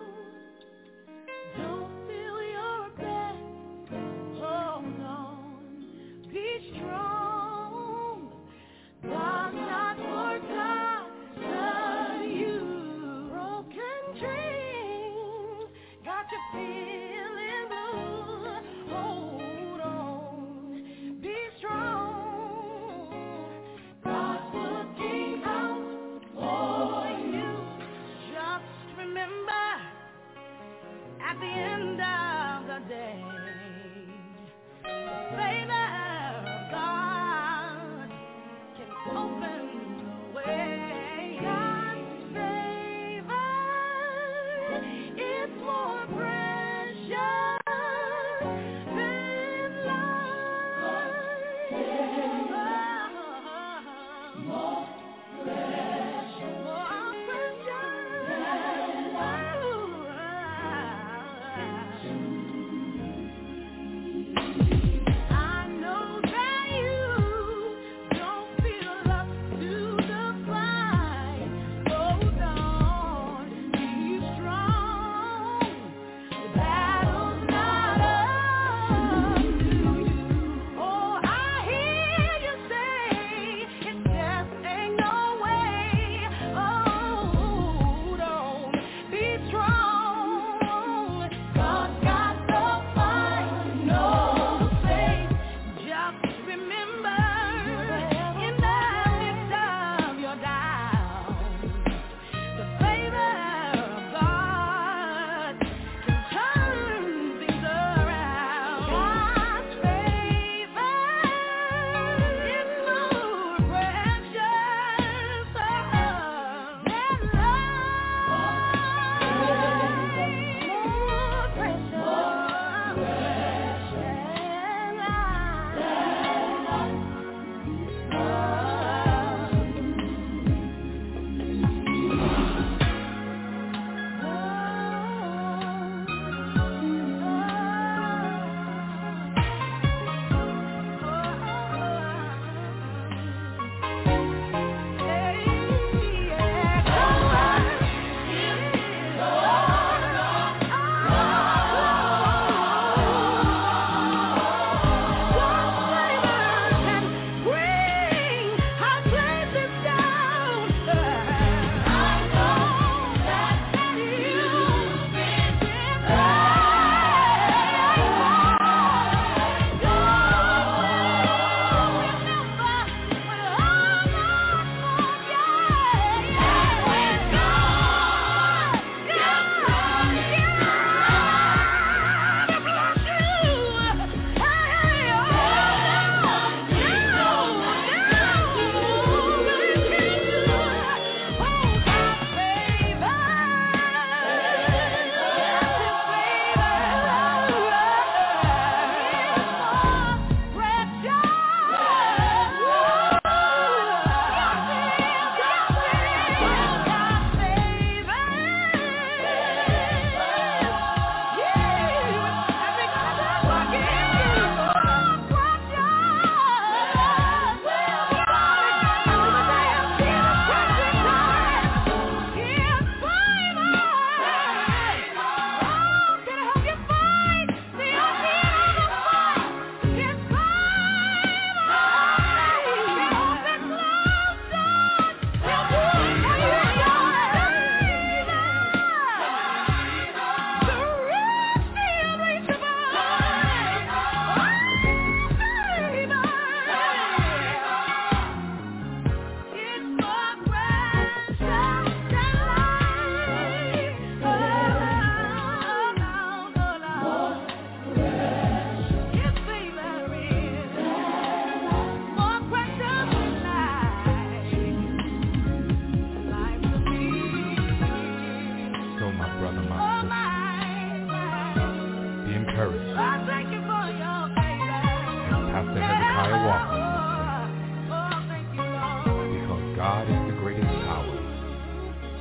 don't feel your best. Hold on, be strong. God's not forgotten you. Broken dreams got you feeling blue. Hold on, be strong. God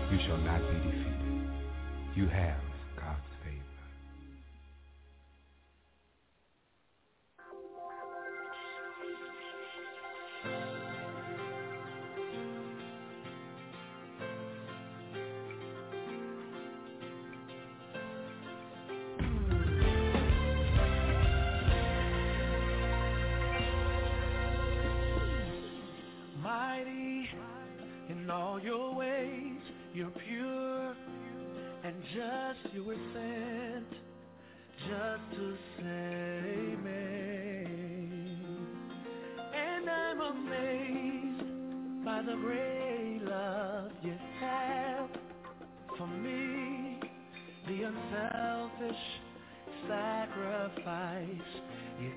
You shall not be defeated. You have God's favor. Mighty in all your ways, you're pure and just. You were sent just to save me, and I'm amazed by the great love you have for me, the unselfish sacrifice you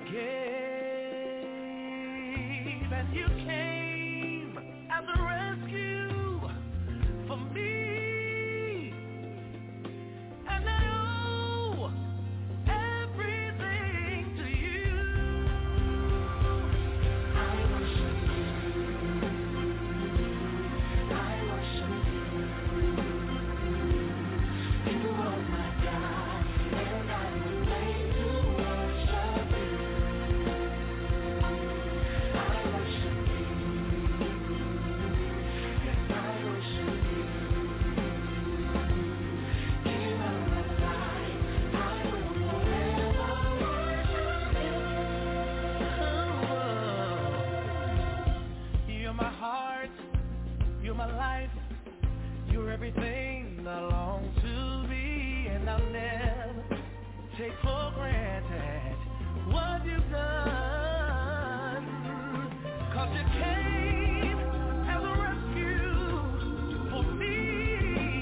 gave, and you came as a rescue for me, and I owe everything to you. I worship you. I worship you. You are my God, and I was made to worship you. I worship you. Yes, I worship you. King of my life, I will forever worship you. You're my heart, you're my life, you're everything I long to be, and I'll never take for granted what you've done, 'cause you came as a rescue for me,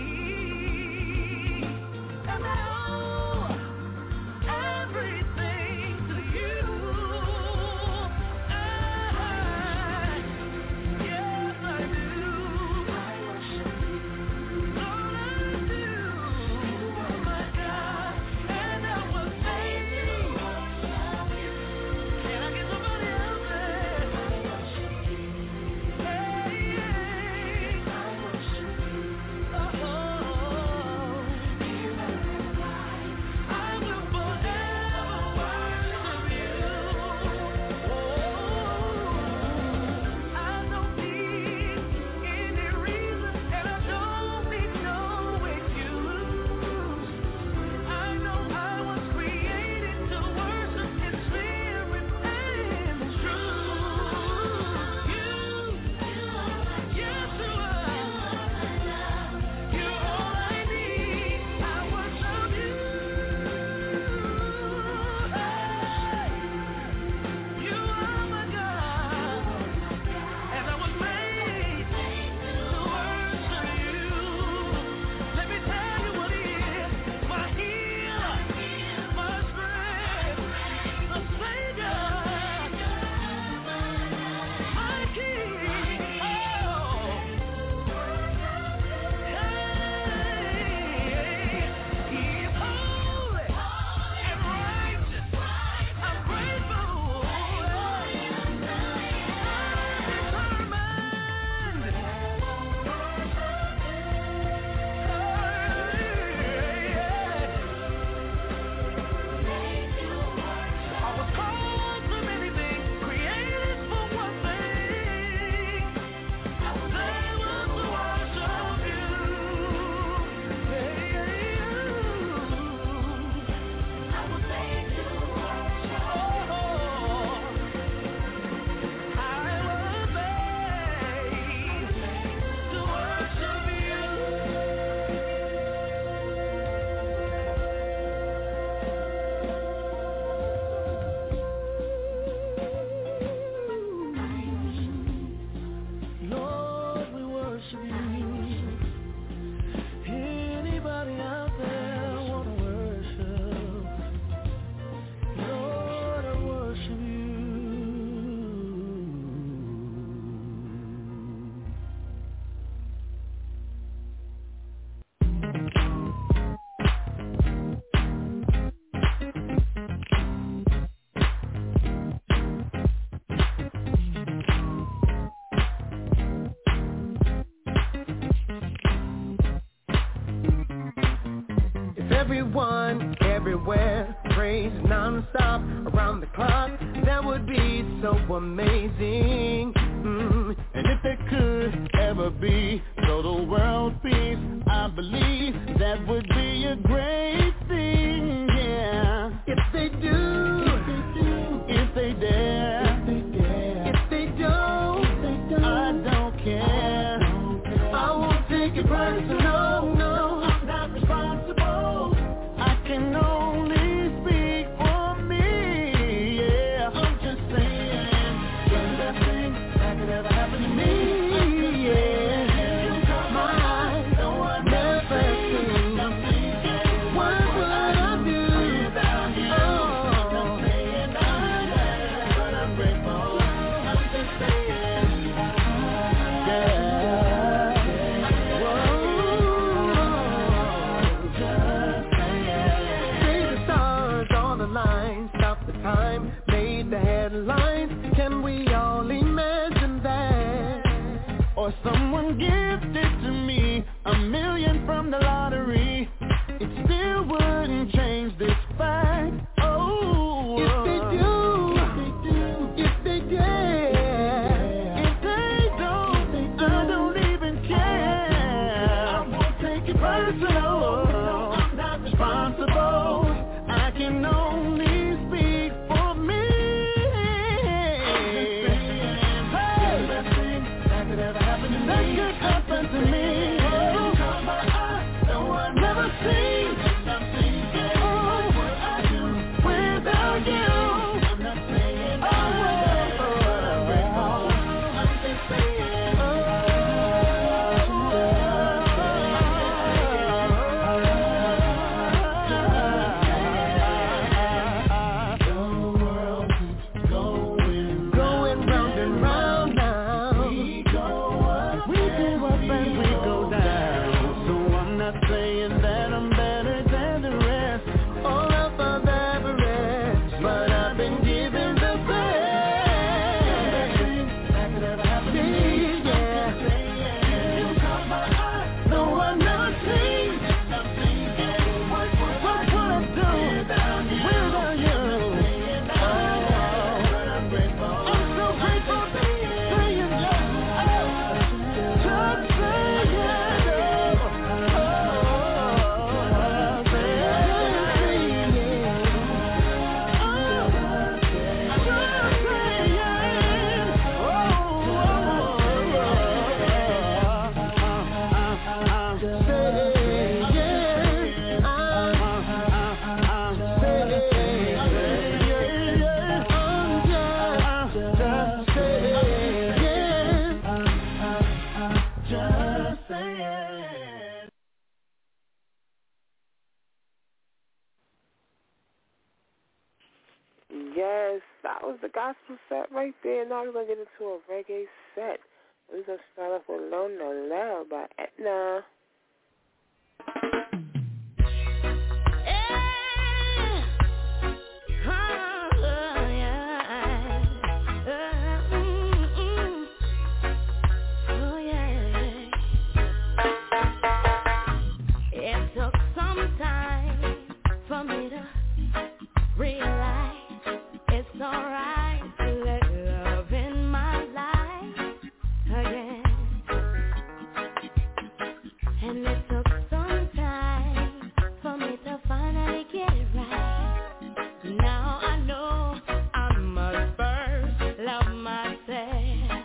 and I owe everything to you. Yes, I do. I worship you. Lord, I do. You are my God, and I was made to worship you. Can I everyone, everywhere, praise non-stop, around the clock. That would be so amazing. And if there could ever be total world peace, I believe that would be a great thing, yeah. If they do, if they dare, if they don't, I don't care. I won't take it personal, no, I'm not responsible. I can only speak for me, yeah. I'm just saying, the best thing that could ever happen to me, yeah. No one never seen. What would I do? Oh, I'm saying but I'm grateful. I'm just saying, time made the headlines. Can we all imagine that? Or someone gifted to me $1 million from the lottery. It still wouldn't change this fact. Oh, if they do, if they dare, if they don't, I don't even care. I won't take it personal. I'm not responsible. I can only speak for me. That could ever happen to me. That could happen to me. No one never seen. Oh, what I do without you. I'm not saying but I'm grateful. I'm just saying, the world keeps going round and round now. We go up and we go down. So I'm not saying that I'm better than the rest, or above average, but I've been given the best. That could ever happen to me, yeah. You caught my eye, no one never seen. What would I do without you? I'm so grateful to you. Just say yes, that was the gospel set right there. Now we're going to get into a reggae set. We're going to start off with Lona Love by Etna. It took some time for me to realize it's alright to let love in my life again. And it took some time for me to finally get it right. Now I know I must first love myself.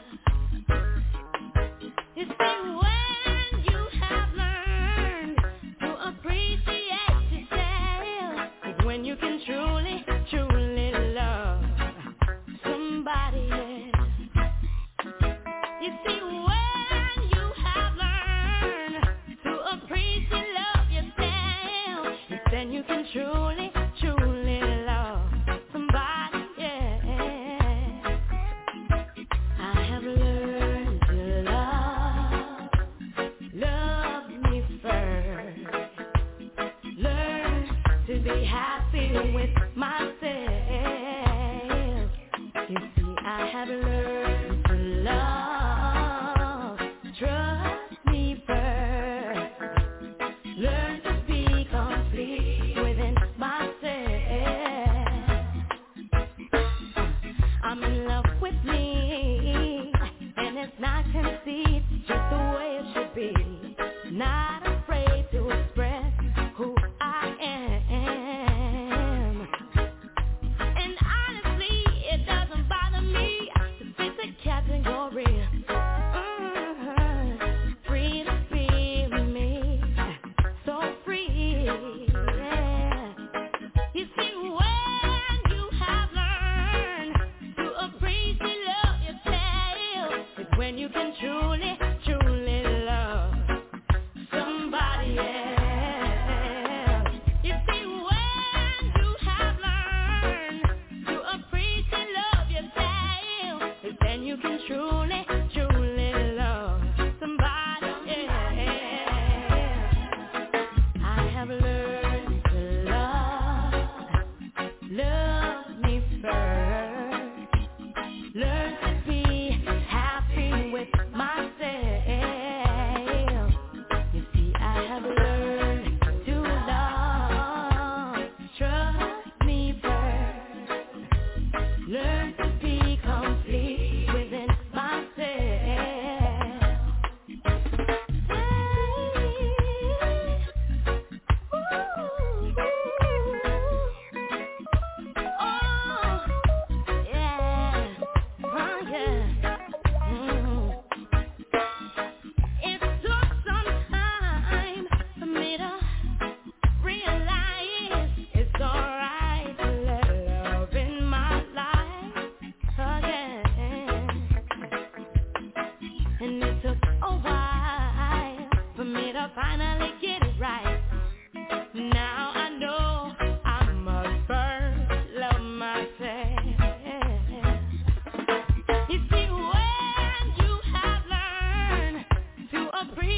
You see, when you have learned to appreciate yourself, is when you can truly, truly love somebody else. You see, when you have learned to appreciate love yourself, then you can truly, truly love somebody else. I have learned to love me first. Learn to be happy with myself. You see, I have learned to love. Trust me first. Learn to be complete.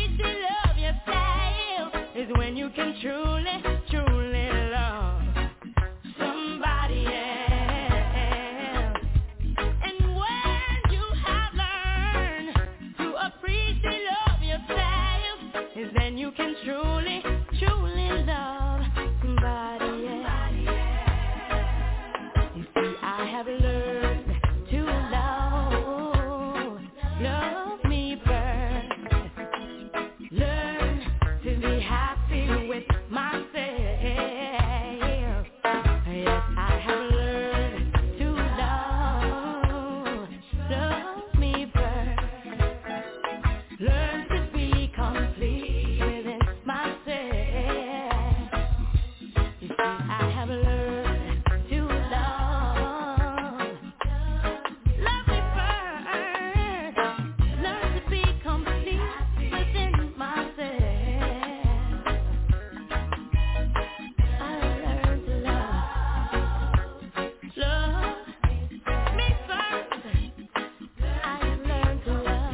appreciate love yourself is when you can truly, truly love somebody else. And when you have learned to appreciate love yourself is then you can truly, truly love somebody else. You see, I have learned to love me first. Learn to be happy with myself. Yes, I have learned to love me first. Learn to be complete within myself. You see, I have learned to love me first. Learn to be complete within myself. I learned to love me first. I learned to love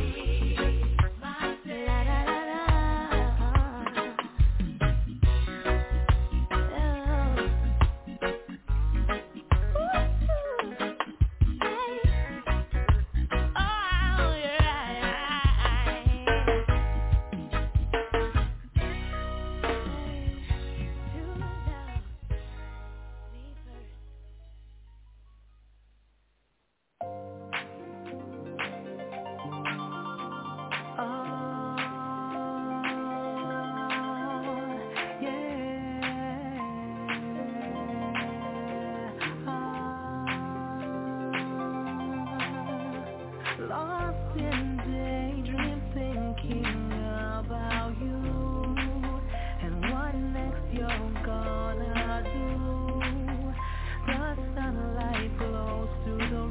Lost in daydream thinking about you and what next you're gonna do. The sunlight glows through the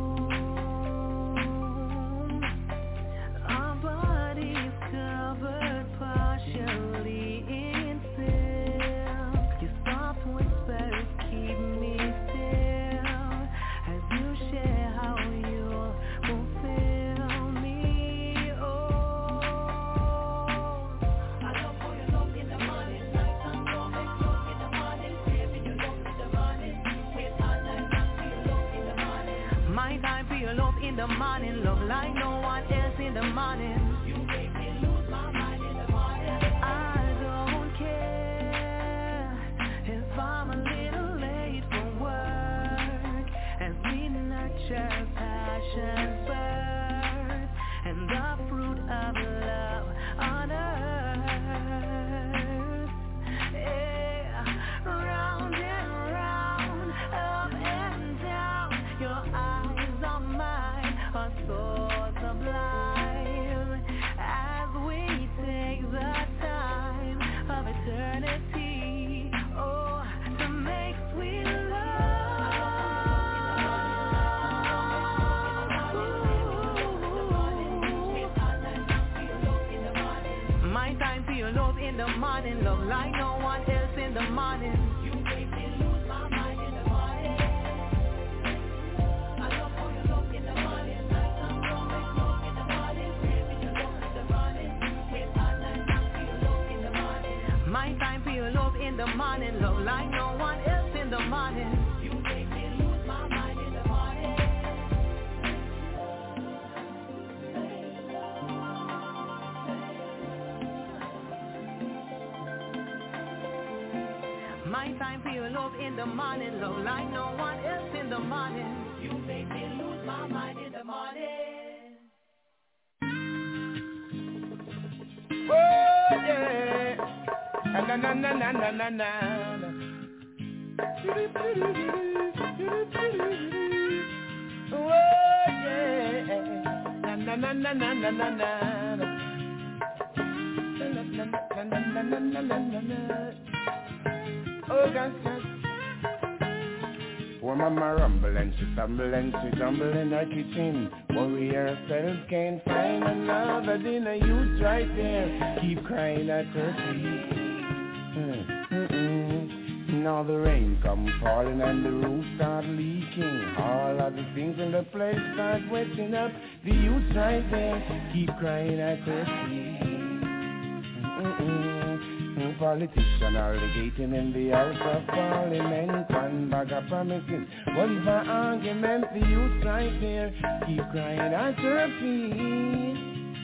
room. Our bodies covered partially in film. Your soft whispers keep me still as you share how you fulfill me. Oh, I love for your love in the morning, night and moment, love in the morning, baby, your love in the morning, with all night long for your love in the morning. My time for your love in the morning, love like no one else in the morning. You make me lose my mind in the morning. I don't care if I'm a little late for work as we nurture passion's birth and the fruit of love on earth. Yeah, round and round, up and down, your eyes on mine are so sublime as we take the time of eternity, oh, to make sweet love. My time for your love in the morning, love like no one else in the morning. You make me lose my mind in the morning. I love for your love in the morning, night and moment, love in the morning, baby, your love in the morning, with all night long for your love in the morning. My time for your love in the morning, love like no one else in the morning. You make me lose my mind in the morning. My time for your love in the morning, love like no one else in the morning. You make me lose my mind in the morning. Oh yeah, na na na na na na na. Oh yeah, na na na na na na na na. Oh God, God. Poor mama rumble and she stumble and she tumble in her kitchen. Worry herself, can't find another dinner. Youth right there, keep crying at her feet. Now the rain come falling and the roof start leaking. All of the things in the place start wetting up. The youth right there, keep crying at her feet. politician alligating in the house of parliament. One bag of promises, one for argument. The youth right there keep crying at your feet.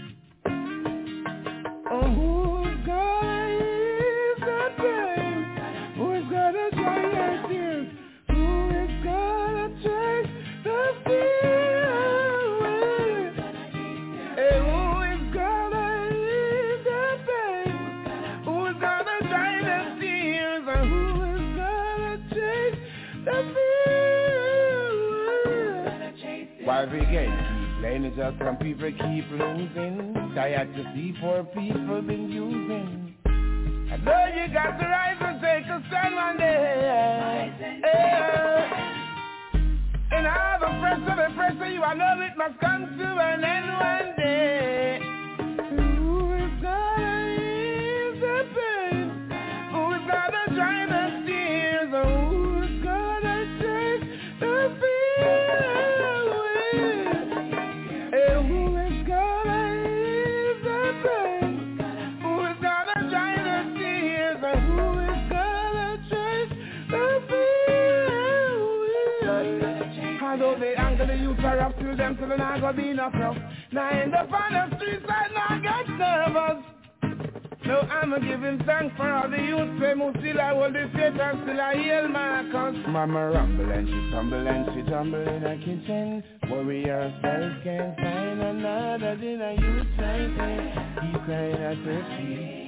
Oh, who's gonna ease the pain? Who's gonna dry your tears? Who is gonna chase the fear away? Hey, who is gonna ease the pain? Who's gonna dry the tears? And who is gonna chase the fear away? While we keep playing it just some people keep losing. Tired to see poor people been using. I know you got the right to take a stand one day. And all the pressure, you I know it must come to an end one day. Who is gonna ease the pain? Who is gonna dry the tears? Who is gonna chase the fear away? And who is gonna ease the pain? Who is gonna dry the tears? And who is gonna chase the fear away? Although they anger the youth are up to them, so they're not gonna be enough rough. Now end up on the streets, I not get nervous. No, I'm a giving thanks for all the youth, say, still I hold the faith and still I heal my cause. Mama rumble and she tumble in her kitchen. Worry herself can't find another dinner. You try to keep crying at her feet.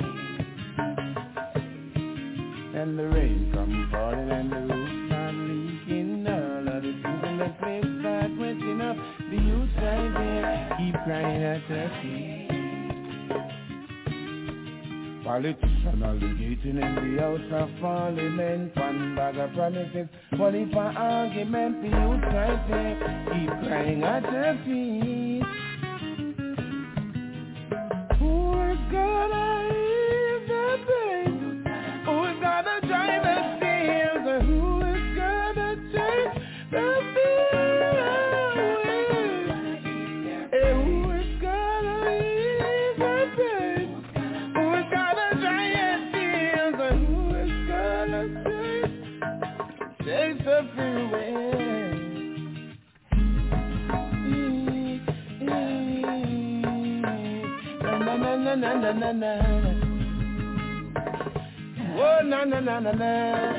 And the rain come falling and the roof start leaking. All of the things in the place start wetting up. The youth right there keep crying at her feet. Politician alligating in the house of parliament. One bag of promises, one for argument. The youth right there keep crying at her feet. Who is gonna ease the pain? Who is gonna dry the tears? And who is gonna chase the fear away? And who is gonna ease the pain? Who is gonna dry your tears? And who is gonna chase the fear away? Na na na na. Oh na na na na na.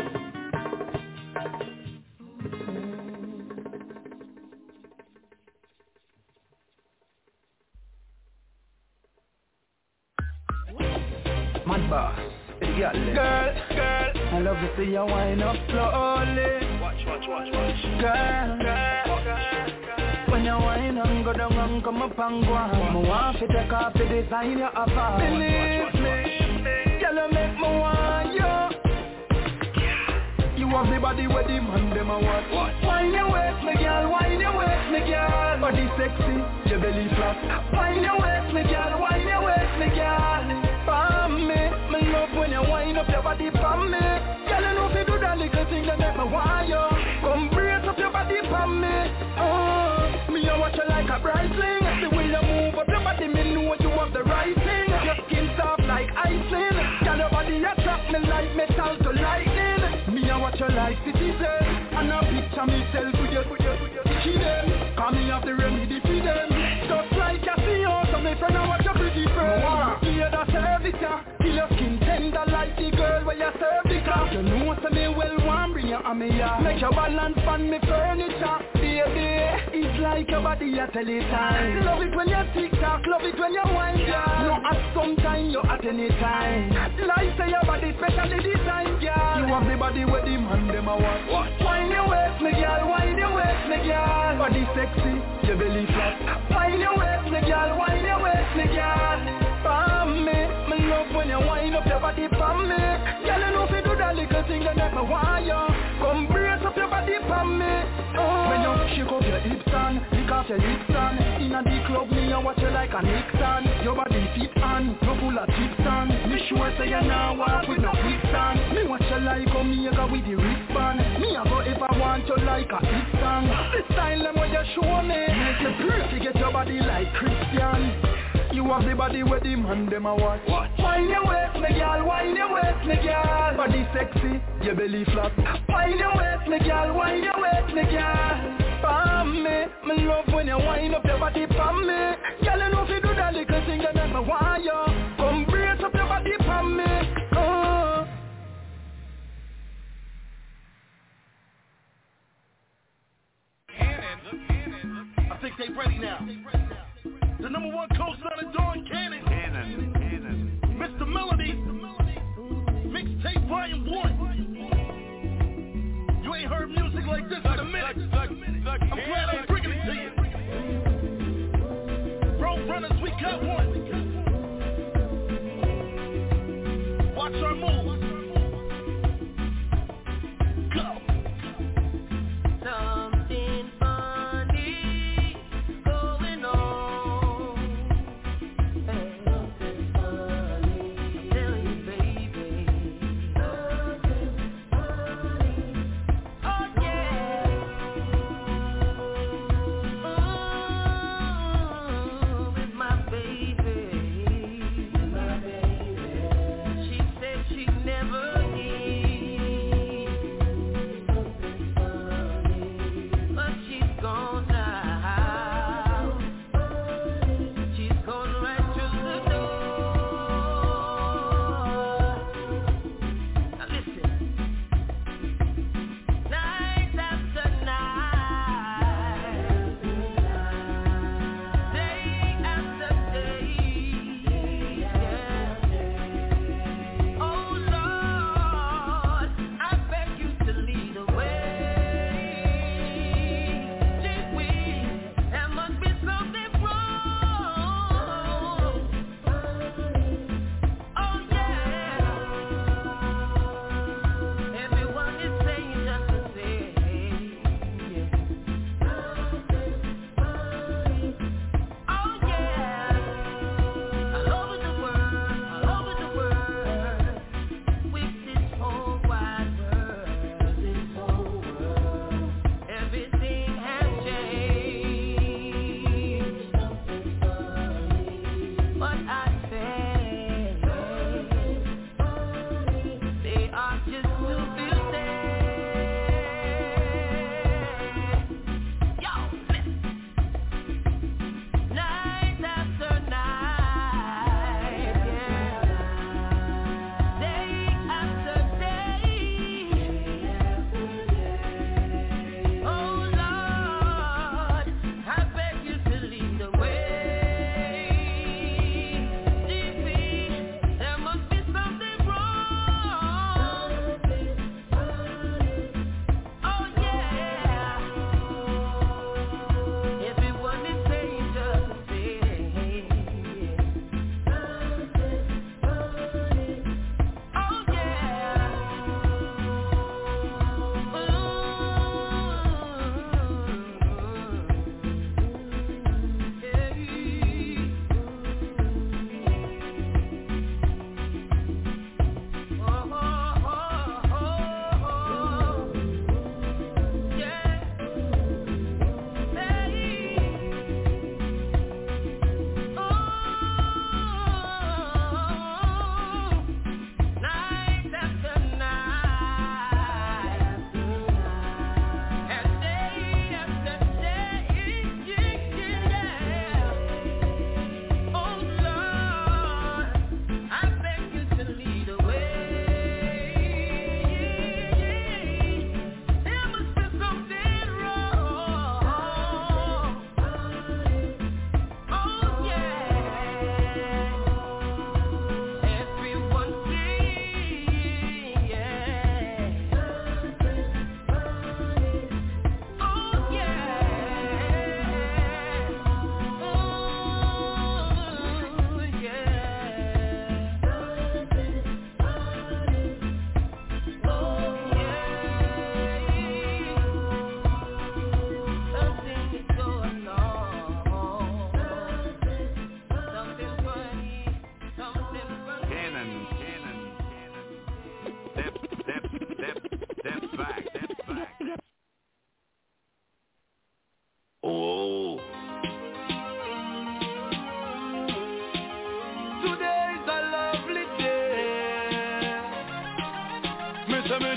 Mad boss, girl, I love to see you wind up slowly. Watch. Girl. When you whine and go down and come up and go on, I want to take off the design you have on. Believe me, girl, you make me want you. You have the body where the man them a watch. Wine your waist, me girl, wine your waist, me girl. Body sexy, your belly flat. Wine your waist, me girl, wine your waist, me girl. For me love when you wind up your body for me. Girl, you know if you do that little thing that make me want you. Come brace up your body for me. Me I watch you like a bright thing. The way you move up your body, me know you have the right thing. Your skin soft like icing. Girl, your body attract me like metal to lightning. Me I watch you like citizen. And I picture myself with your hidden. Call me off the remedy for them. Just like you see you, so me friend I watch your pretty friend. Hear the service ya, feel your skin tender like the girl where you serve the car. You know so me well want bring you on me ya. Make your balance on me furniture. Baby, it's like your body at any time. Love it when you tick-tock, love it when you wind down. No at some time, you at any time. Like say your body specially designed, girl. You have the body where the man them a want. Wine your waist, me girl, wine your waist, me girl. Body sexy, your belly flat. Wine your waist, me girl, wine your waist, me girl. For me love when you wind up your body for me. Girl, you know if you do that little thing that make me want you. Come brace up your body for me. When you shake up your hips and lick off your lips and inna the club me I watch you like a Nixon. Your body fit and no full of tips and me sure say you now walk with no quicksand. Me watch you like Omega with the wristband. Me a go if I want you like a hit song. The style them when you show me make you pretty, get your body like Christian. You You have the body where the man them a watch. Wind your waist, me girl, wind your waist, me girl. Body sexy, your belly flat. Wind your waist, me girl, wind your waist, me girl. Pam me love when you wind up your body, pam me. Girl, you know if you do that little thing that make me want you. Come brace up your body, pam me. I think they ready now. The number one co-sign of Dawn Cannon. Mr. Melody. Mixtape Volume 1. You ain't heard music like this in a minute. I'm glad I'm bringing it to you. Road Runners, we got one. Watch our move. Go. Something funny going on.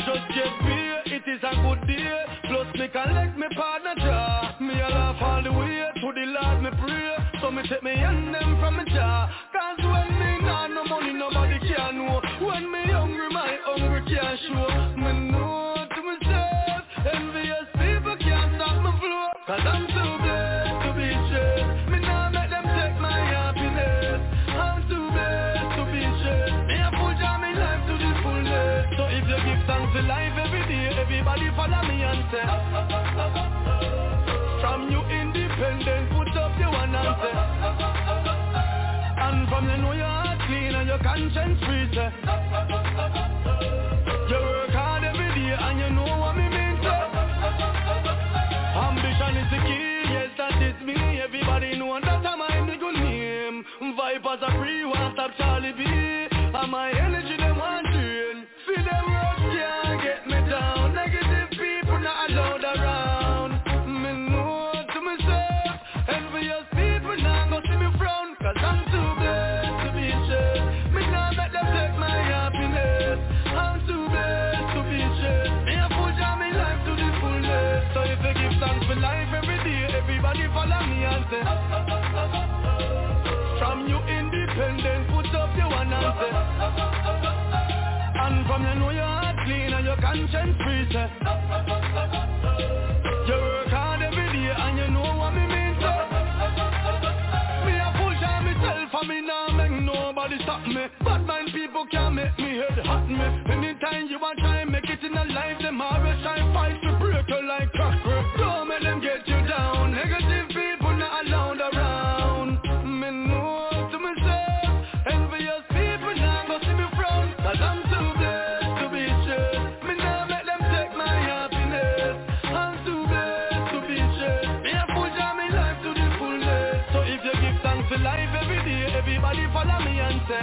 just get beer, it is a good day. Plus me collect me partner jar. Me a laugh all the way to the Lord me pray. So me take me hand them from me jar. Cause when me nah no money nobody can know. When me hungry my hunger can't show. Me know to myself, envious people can't stop me flow. Cause I'm too blessed to be stressed. Me nah make them take my happiness. I'm too blessed to be stressed. Me a full jam in life to the fullness. So if you give thanks to life every day, everybody follow me and say, from you independent, put up your one and say, and from you know your heart clean and your conscience free, say, you work hard every day and you know what me mean, say, ambition is the key, yes that is me, everybody know that I'm my nigga name, Vipers are free, one stop Charlie B, and my energy them want drain, see them road can't get me down, negative people not allowed around, me know to myself, envious people now go see me frown, cause I'm too blessed to be stressed, me now let them take my happiness, I'm too blessed to be stressed, me a full jam in life to the fullness, so if you give thanks for life every day, everybody follow me and say, from you independent, put up your one and say, and from you know your heart clean and your conscience free, say, you work hard every day and you know what me mean, say, me a full time myself and me nah make nobody stop me, bad mind people can't make me head hot me, anytime you want try make it in a life, them always try fight to break you like cockroach, don't make them get you down, negative people not allowed around, me know to myself, envious people now go see me frown, cause I'm too blessed to be stressed, me now make them take my happiness, I'm too blessed to be stressed, me a full jam in life to the fullness, so if you give thanks to life every day, everybody follow me and say,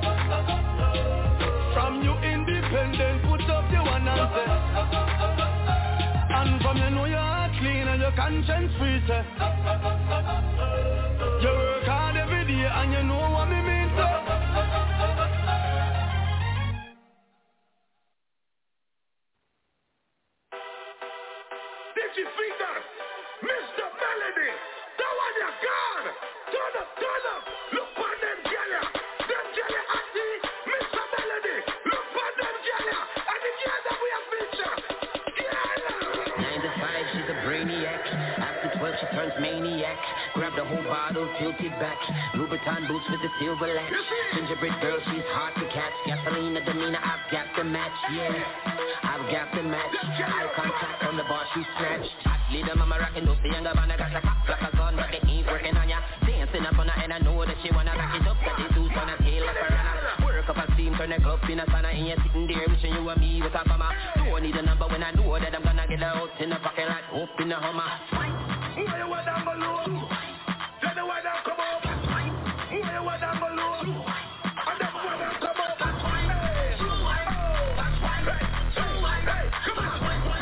from you independent, put up your one and say, and from you know your heart clean and your conscience free, say, you work hard every day and you know what me mean, say. Digi Fingers, Mr. Melody, the one you got. Turn up, look on them jelly, Ati, Mr. Melody, look on them jelly, and the girl that we have featured. 9 to 5, she's a brainiac. After 12, she turns maniac. Grab the whole bottle, tilt it back. Louboutin boots with the silver latch. Gingerbread girl, she's hard to catch. Gasolina, demeanor, I've got the match, yeah. I've got the match. Eye contact on the bar, she snatched. Leader, mama rockin' those the younger man, I got a cop like a gun, but they ain't working on ya. Dancing up on her, and I know that she wanna back it up. Got the dudes on her tail like a runner. Work up a steam, turn the club in a sauna, and you're sitting there wishing you and me with a bummer. Don't need a number when I know that I'm gonna get out in the parking lot, up in the Hummer. Who you want down below? Tell the one down come up. Who you want down below? And then one down come up. Hey, come on.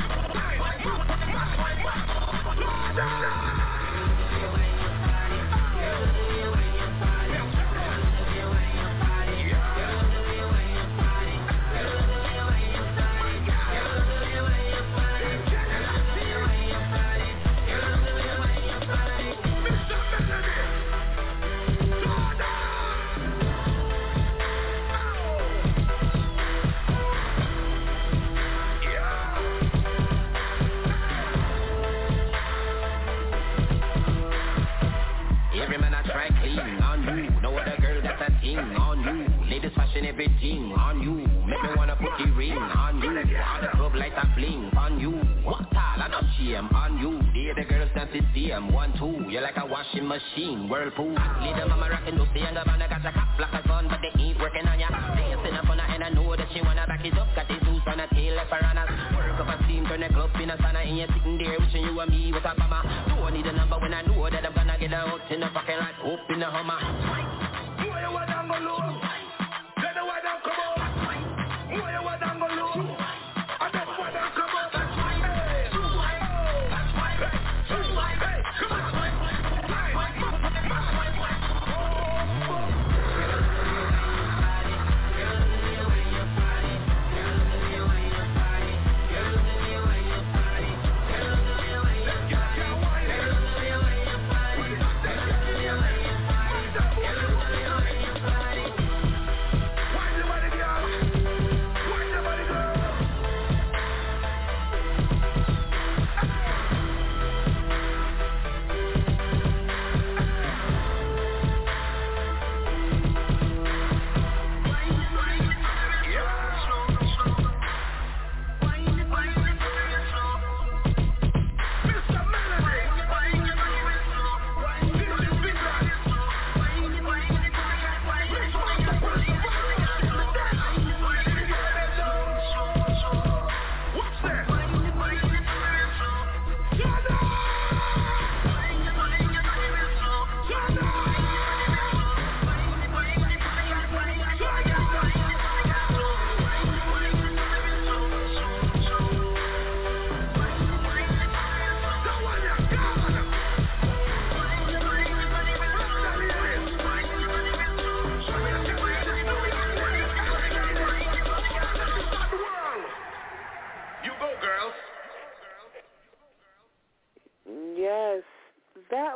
On you, ladies fashion everything on you. Make me wanna put the ring on you. All the club lights are bling on you. What all I not shame on you. There the girls dance it same 1, 2. You're like a washing machine, whirlpool. Leader mama rockin' those the younger man, I got a cop like a gun, but they ain't working on ya. Dancing up on her and I know that she wanna back it up. Got the dudes on her tail like piranhas. Work up a steam, turn the club in a sauna, and you're sitting there wishing you and me with a bummer. Don't need a number when I know that I'm gonna get out in the parking lot, up in the Hummer. Who you want down below? Tell the one down come up. Who you want down below? And then one down come up. Hey, come on.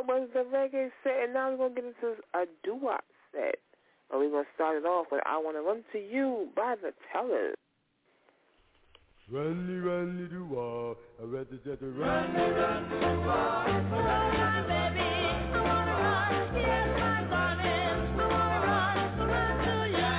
was the reggae set, and now we're going to get into a doo-wop set. And we're going to start it off with I Want to Run to You by the Tellers. Run, run, doo-wop. I'd rather just run, run, doo-wop. Run, baby. I want to run. Yes, I'm running. I want to run. Run to you.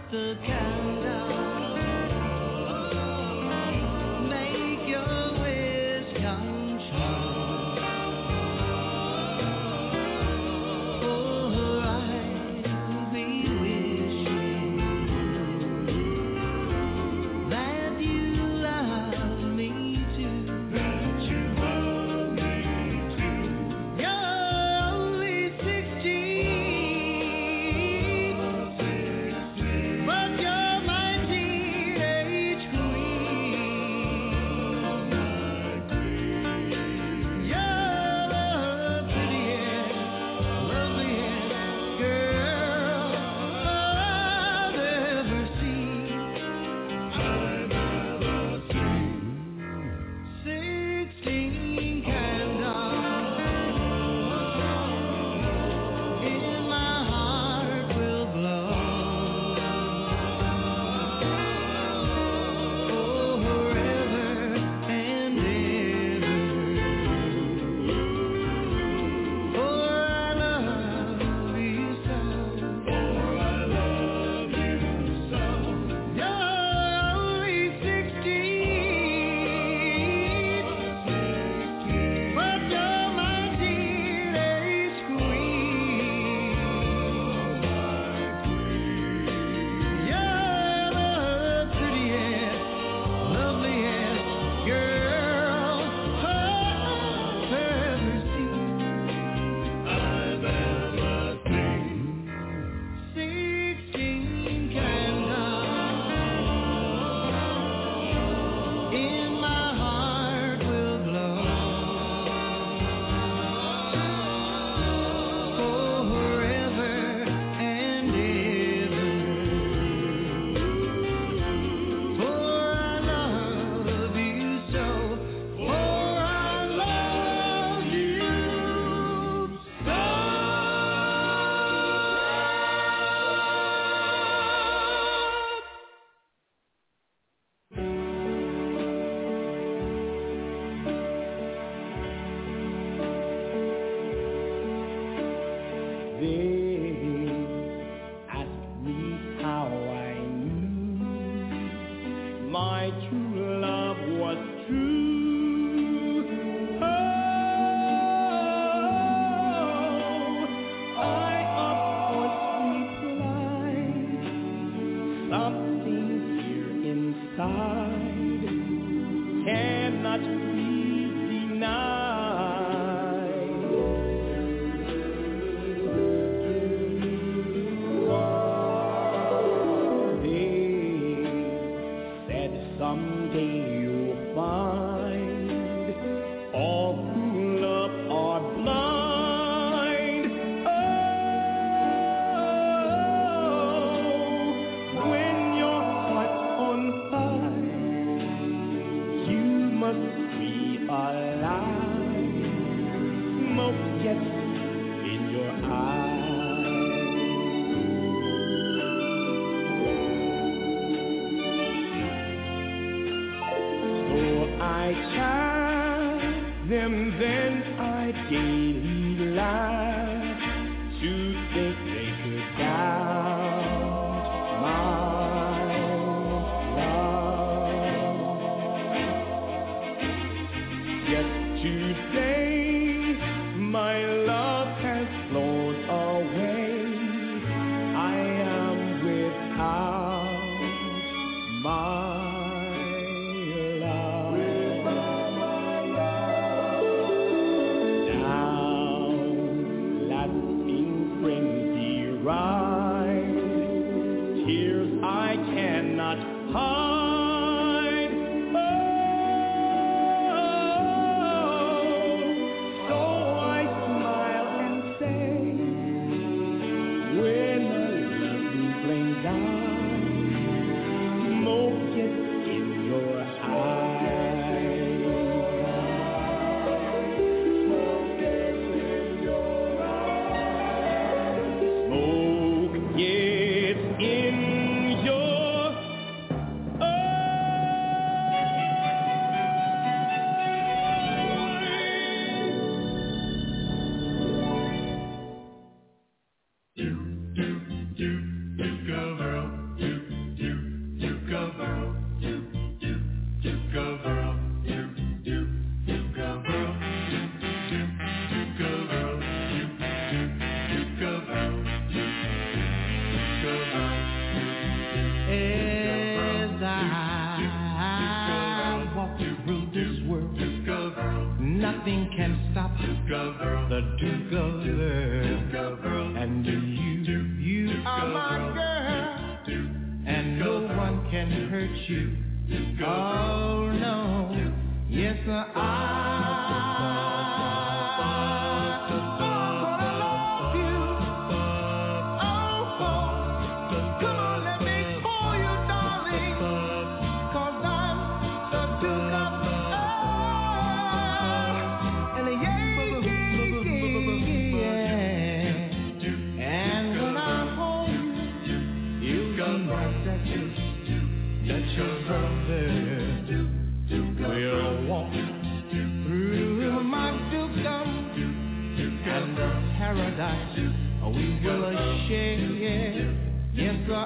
the countdown. Make your wish come true. For I'll be wishing that you love me too. That you love me too. You're only 16, but you're my teenage queen. You're the prettiest, loveliest girl I've ever seen. 16 candles in my heart will glow forever and ever. For I love you so. You're only 16, but you're my teenage queen. You're the prettiest, loveliest girl I've ever seen. 16 candles in my heart will glow forever and ever. For I love you so. For I love you so. They asked me how I knew my true love was true. Oh, I of course replied, something here inside cannot be denied. They said someday you'll find all who love are blind. Oh, when your heart's on fire, you must realize smoke gets in your eyes. So I charged them, then I gaily laughed to think they could doubt my love. Yet today my love has flown away. I am without my love. Now lasting frenzy rise, tears I cannot hide. Oh, so I smile and say, when a lovely flame dies, smoke gets in your eyes. Smoke gets in your eyes. Smoke gets in your eyes. hurt you. Oh no, yes sir, paradise we will share. Yes, sir,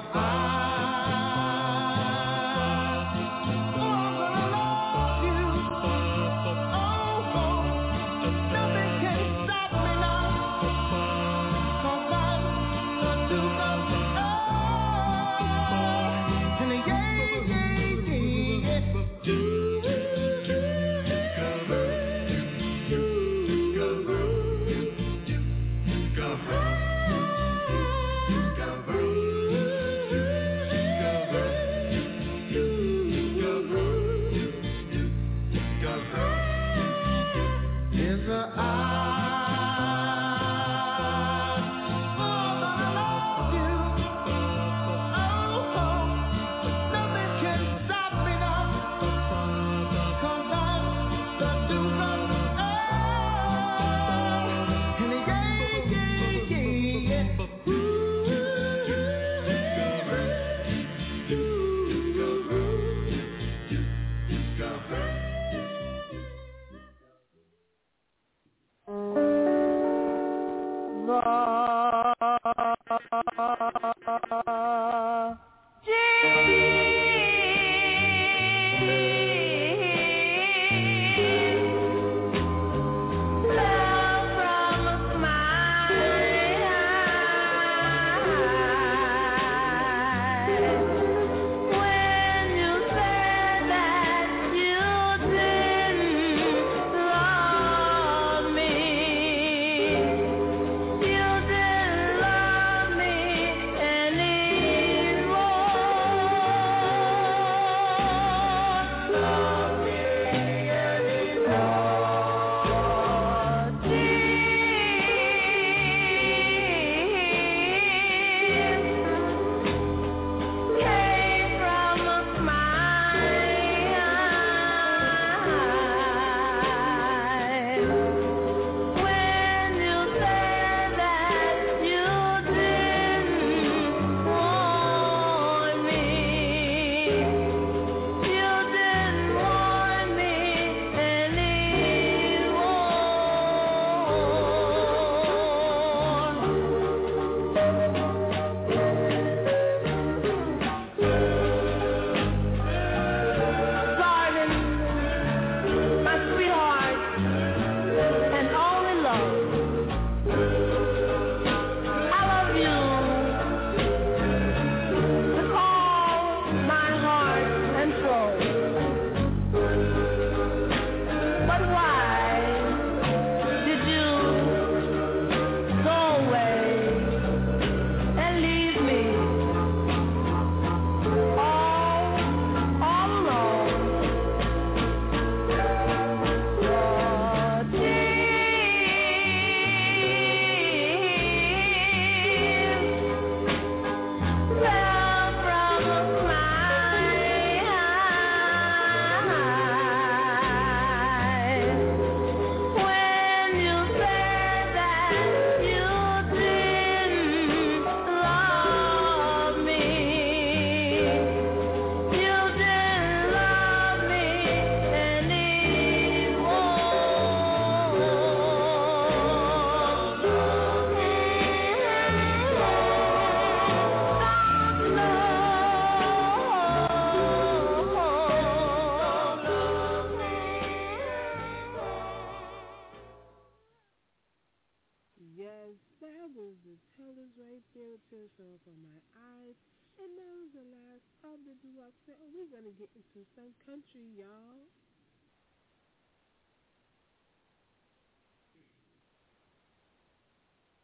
we're going to get into some country, y'all.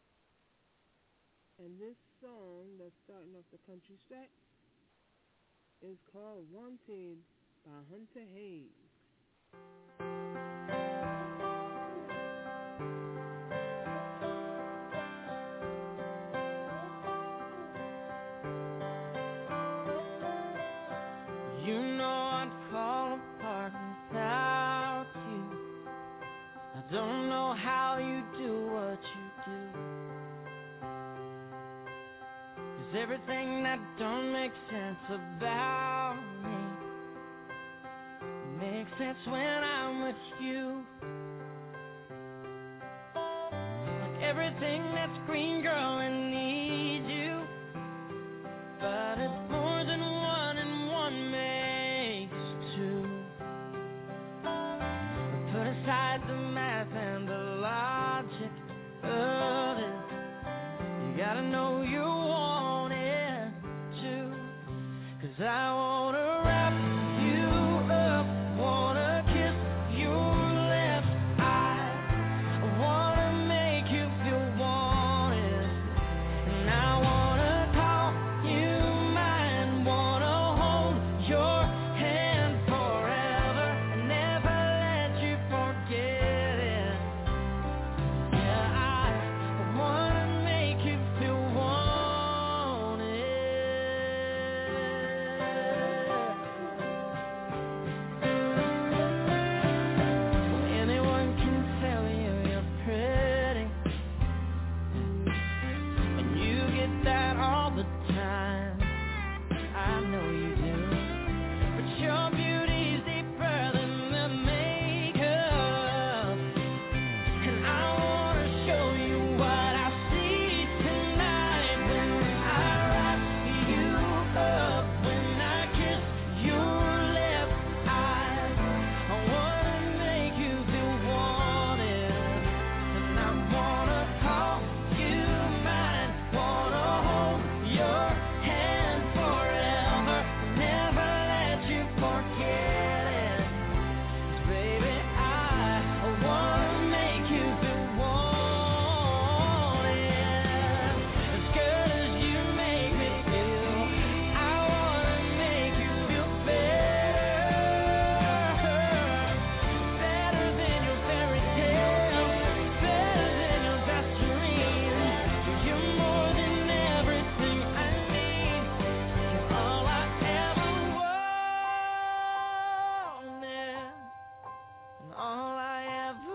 And this song that's starting off the country set is called Wanted by Hunter Hayes. You know I'd fall apart without you. I don't know how you do what you do. 'Cause everything that don't make sense about me makes sense when I'm with you. Like everything that's green, girl, I need you. But it's more than one and one makes two. Put aside the math and the logic of it. You gotta know you want it too. 'Cause I wanna wrap you up, wanna kiss your left eye, wanna make you feel wanted, and I wanna call you mine, wanna hold your hand forever and never let you forget it. Yeah, I wanna make you feel wanted. Anyone can tell you you're pretty, and you get that all the time. I know you do, but your beauty's deeper than the makeup, and I wanna show you what I see tonight when I wrap you up, when I kiss your left eye. I wanna make you feel wanted, and I wanna call you mine, wanna hold your hand forever, never let you forget it. 'Cause baby, I wanna make you feel wanted. As good as you make me feel, I wanna make you feel better. Better than your fairy tale, better than your best dream. You're more than everything I need. You're all I ever wanted, and all I ever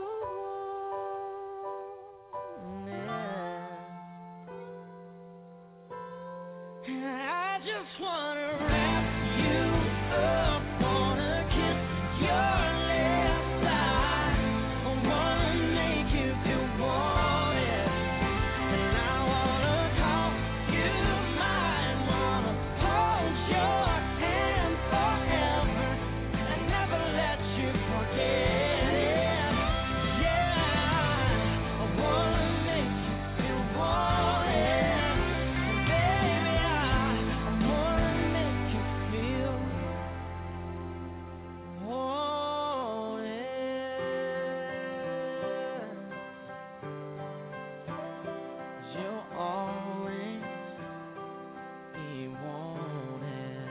wanted. And I just wanna wrap you up, wanna kiss your left side, I wanna make you feel wanted, and I wanna call you mine, wanna hold your hand forever and never let you forget it. Yeah, I wanna make you feel wanted, and baby, I wanna make you feel wanted. 'Cause you'll always be wanted.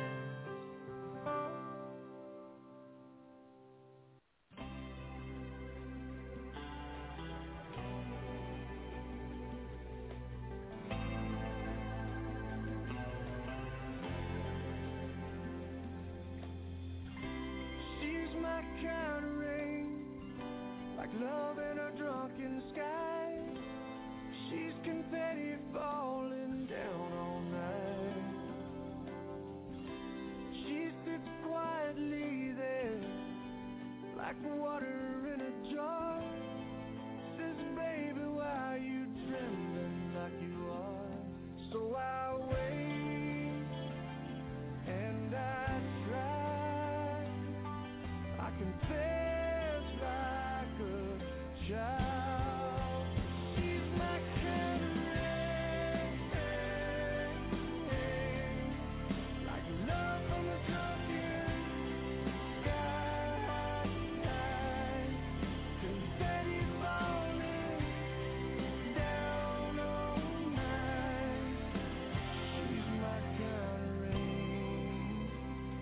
She's my kind of rain, like love in a drunken sky. She's confetti falling down all night. She sits quietly there, like water in a jar. Says, baby, why you trembling like you are? So I wait and I try. I confess like a child. She's my kind of rain, like love from a drunken sky. Confetti falling down all night. She's my kind of rain.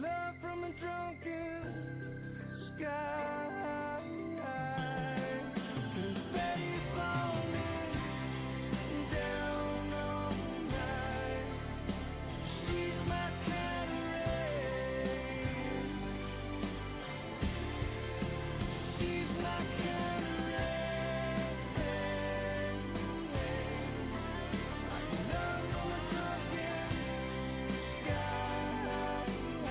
love from a drunken sky. Confetti falling down all night. She's my cataract. She's my cataract. Like love from a drunken sky.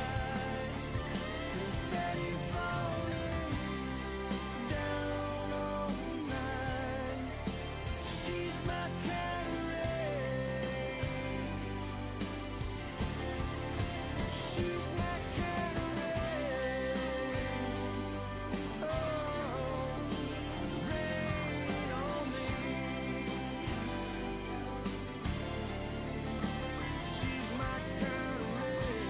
Confetti falling down all night. She's my cataract. She's my cataract. Oh, rain on me. She's my cataract.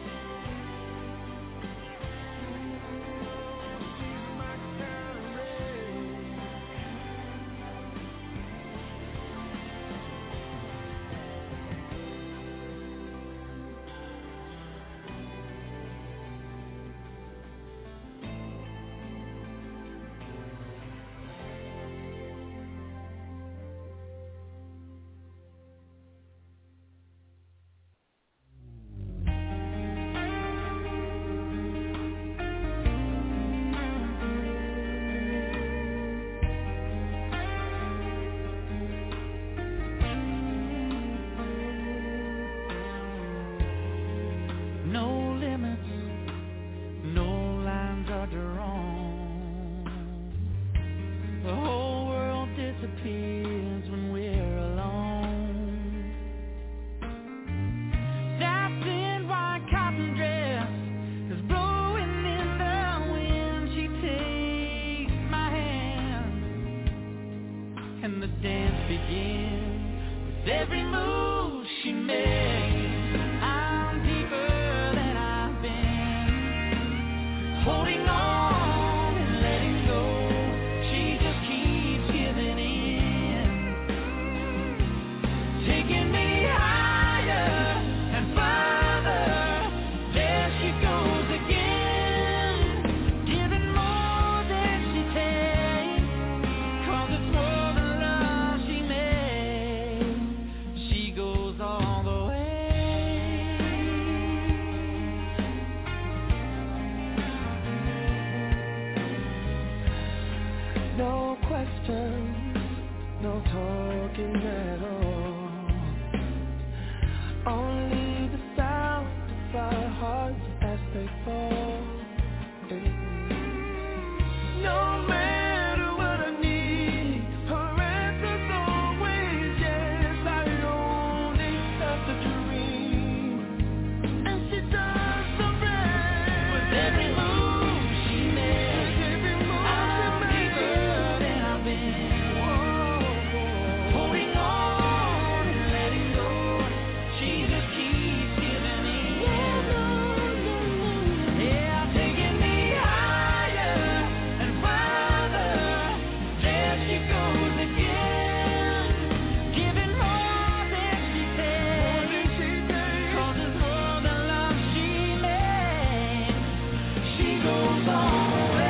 She's my No limits, no lines are drawn. The whole world disappears when we're alone. That thin white cotton dress is blowing in the wind. She takes my hand, and the dance begins with every move she makes. I'm deeper than I've been, holding on and letting go. She just keeps giving in, taking me higher and farther. There she goes again, giving more than she takes, 'cause it's more than love she makes. She goes all the way. No questions, no talking at all. Only the sound of our hearts as they fall. No matter what I need, her answer's always yes. I only have to dream, and she does the rest. With every move she makes, I'm deeper than I've been, holding on and letting go. She just keeps giving in, yeah, taking me higher and farther. There she goes again, giving more than she takes, 'cause it's more than love she makes. She goes all the way.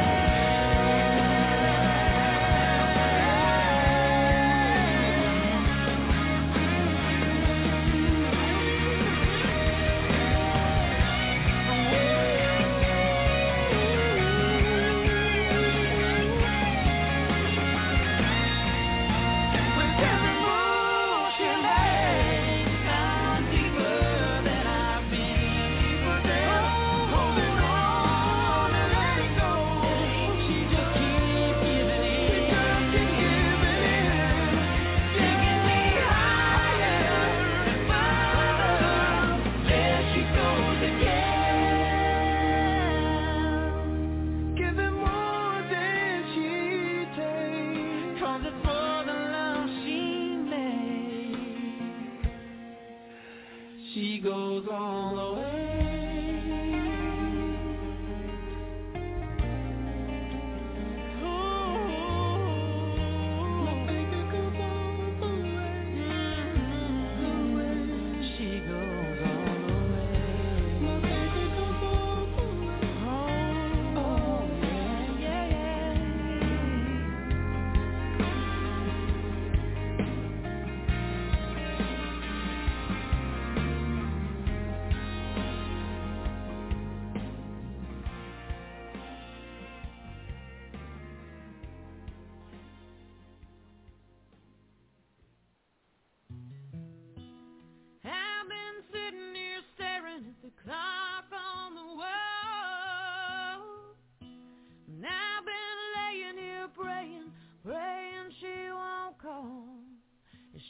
With every move she makes, I'm deeper than I've been, holding on and letting go. She just keeps giving in, taking me higher and farther. There she goes again, Giving more than she takes. 'cause it's more than love she makes. She goes all the way. Ooh, my baby goes all the way. She goes all the way. My baby goes all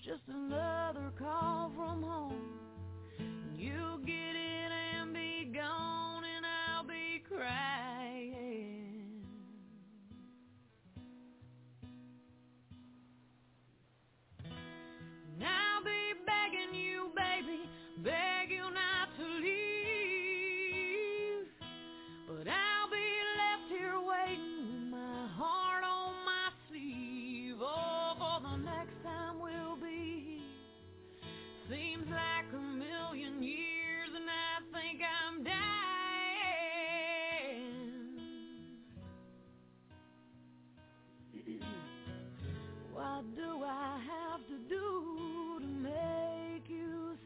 just another call from home. You'll get it and be gone, and I'll be crying. And I'll be begging you, baby, beg you not to leave. But I'll be left here waiting with my heart on my sleeve. Oh, for the next time we'll be here. Seems like a million years, and I think I'm dying. What do I have to do to make you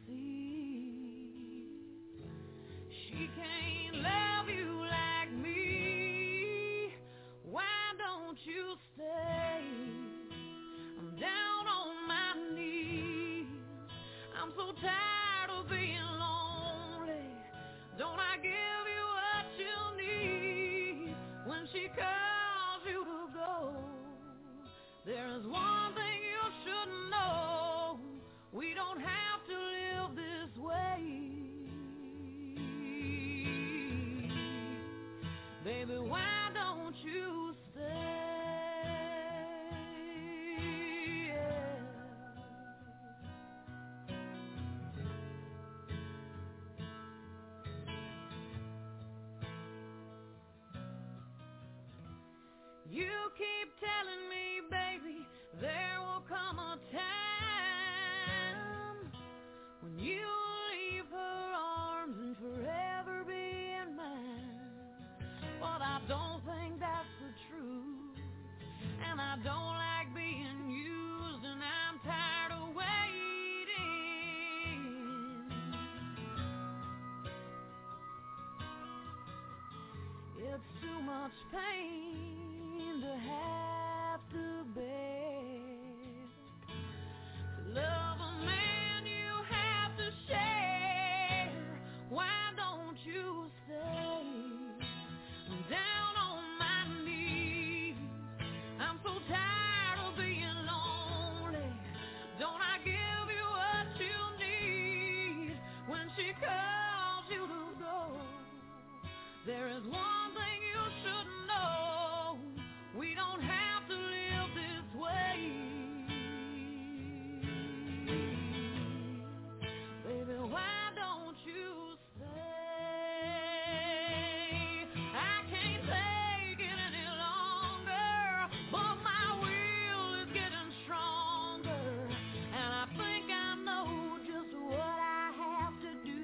see? She can't love you like me. Why don't you stay? I'm down on my knees. I'm so tired of being lonely. Don't I give you what you need when she calls you to go? There's one thing you should know. We don't have to live this way. Baby, why don't you stay? You keep telling me, baby, there will come a time when you'll leave her arms and forever be in mine. But I don't think that's the truth, and I don't like being used, and I'm tired of waiting. It's too much pain to have to bear. To love a man you have to share. Why don't you stay? I'm down on my knees. I'm so tired of being lonely. Don't I give you what you need when she calls you to go? There is one thing you should know. We don't have to live this way. Baby, why don't you stay? I can't take it any longer, but my will is getting stronger, and I think I know just what I have to do.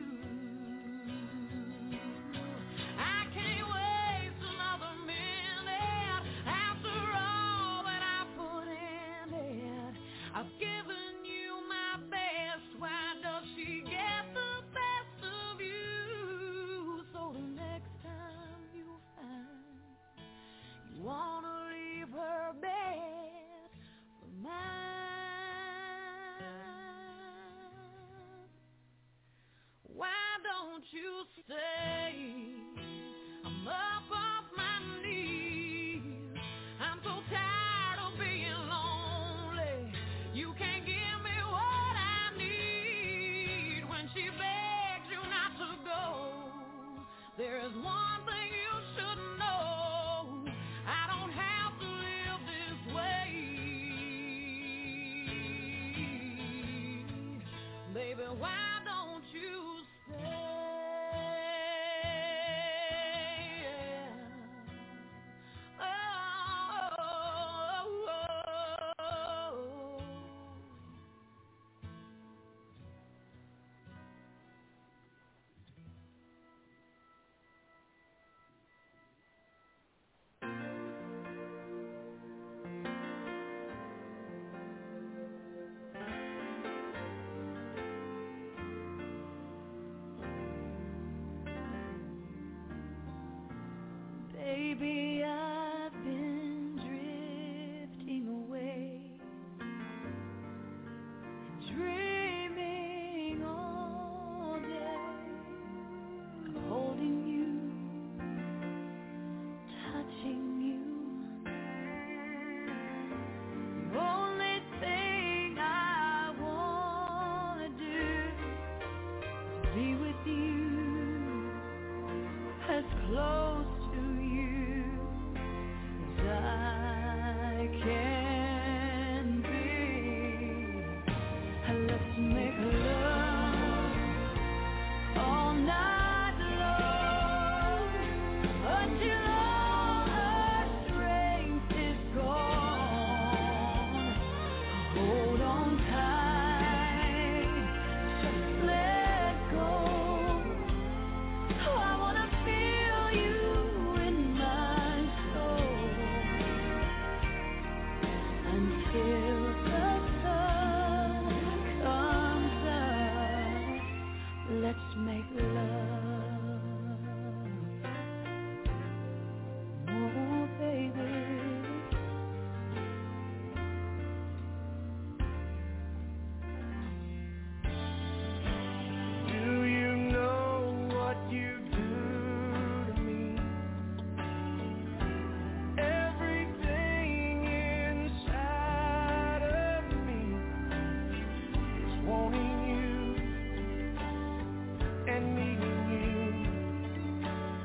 I can't waste another minute after all that I put in it. I've given you my best. Why does she get the best of you? So the next time you find you wanna leave her bed for mine, why don't you stay? I'm up off my knees. I'm so tired of being lonely. You can't give me what I need when she begs you not to go. There is one thing you should know. I don't have to live this way. Baby, why don't you stay? be with you, as close to you as I can be. Let's make love all night long until all our strength is gone. Hold on tight, just let go. I wanna feel you in my soul until the sun comes up. Let's make love, oh baby. Do you know what you do to me? Everything inside of me is wanting you and needing you.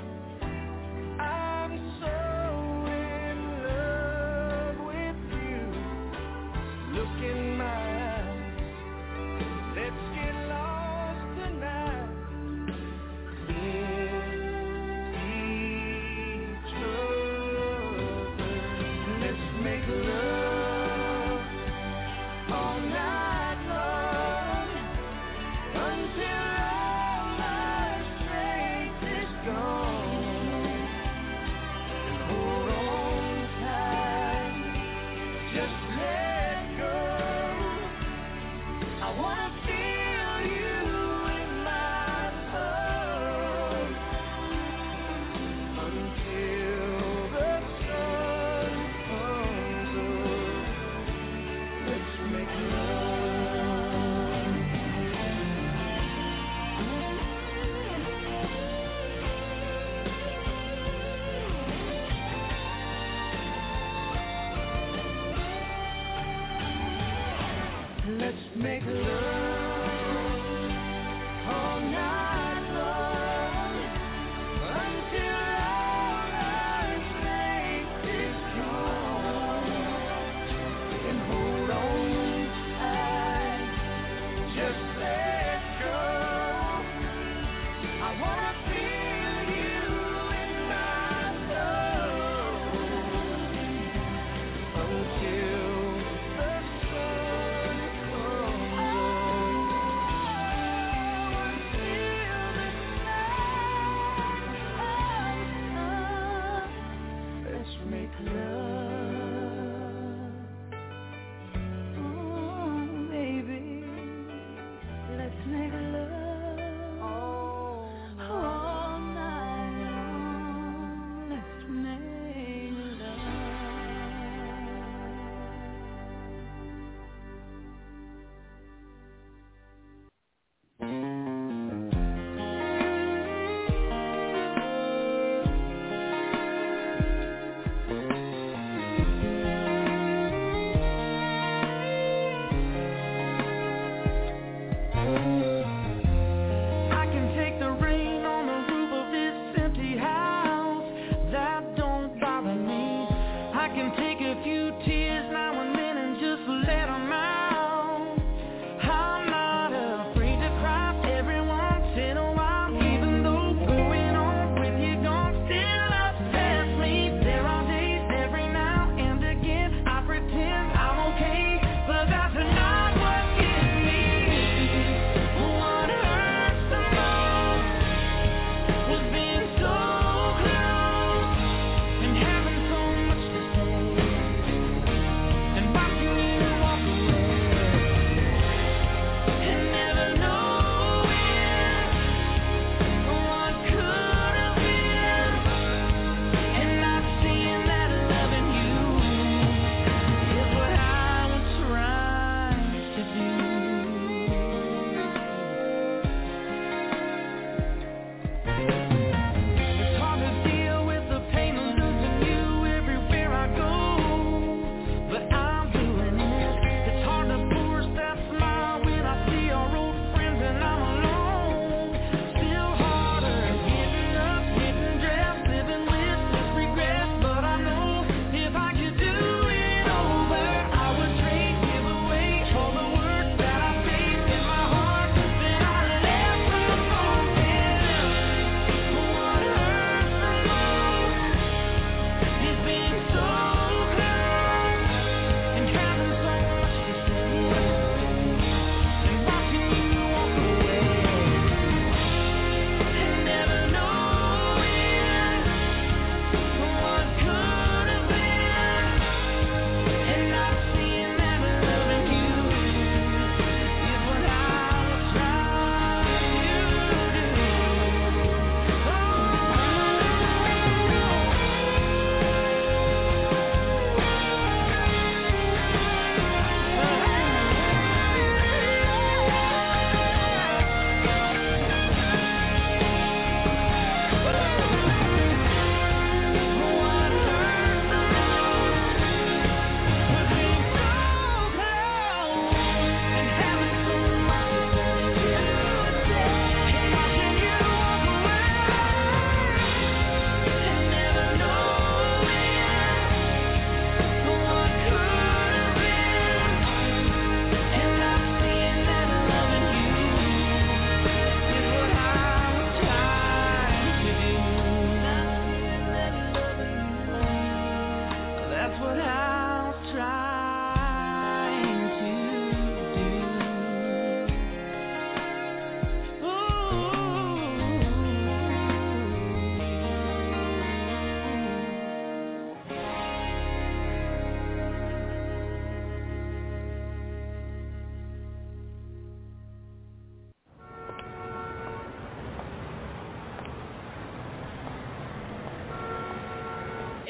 I'm so in love with you. Look in my eyes. Let's get lost tonight in each other. Let's make love all night long until all our strength is gone. Hold on tight, just let go. I wanna feel you in my soul until the sun comes up. Let's make love. Let's make love all night long until all our strength is gone. And hold on tight, just let go. I wanna feel you in my soul until the sun comes up.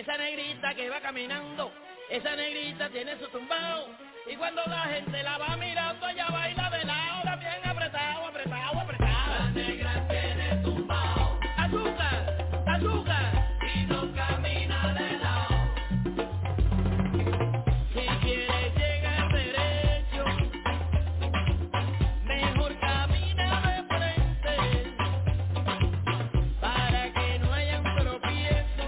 esa negrita que va caminando, esa negrita tiene su tumbao, y cuando la gente la va mirando, ella baila de lado, también apretado, apretado, apretado. La negra tiene tumbao, azúcar, azúcar, y no camina de lado. Si quieres llegar derecho, mejor camina de frente, para que no haya un tropiezo,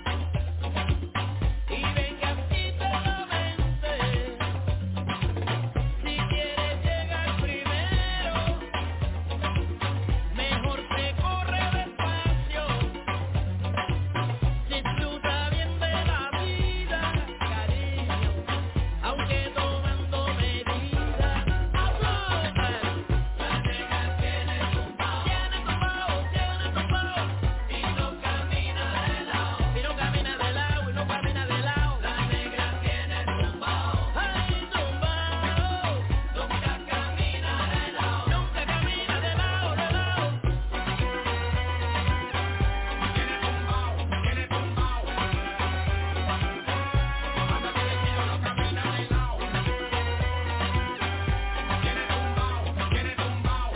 y vengas y te lo vente. Si quieres llegar primero, mejor te corre despacio. Disfruta bien de la vida, cariño, aunque tomando medidas. Azúcar, la negra tiene tumbao, y no camina de lado, y no camina de lado, y no camina de lado. La negra tiene tumbao, ay, tumbao, nunca camina de lado, nunca camina de lado, de lado. Tiene tumbao, tiene tumbao, anda que le quiero, no camina de lado. Tiene tumbao, tiene tumbao.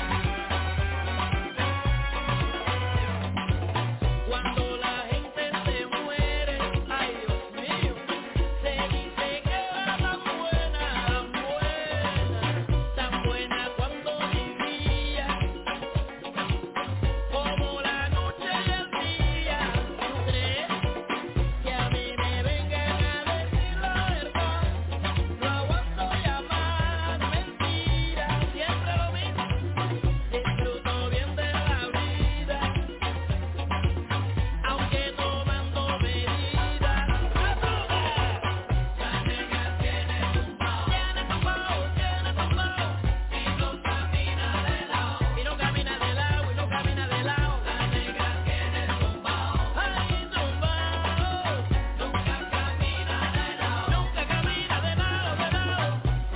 Cuando la gente se muere, ay Dios mío, se dice que era tan buena, tan buena cuando vivía, como la noche y el día. ¿Tú crees que a mí me vengan a decir la verdad? No aguanto llamar mentiras, siempre lo mismo, disfruto bien de la vida, aunque tomando medidas. Azúcar, la negra tiene tumbao, y no camina de lado, y no camina de lado, y no camina de lado. La negra tiene tumbao, ay, tumbao, nunca camina de lado, nunca camina de lado, de lado.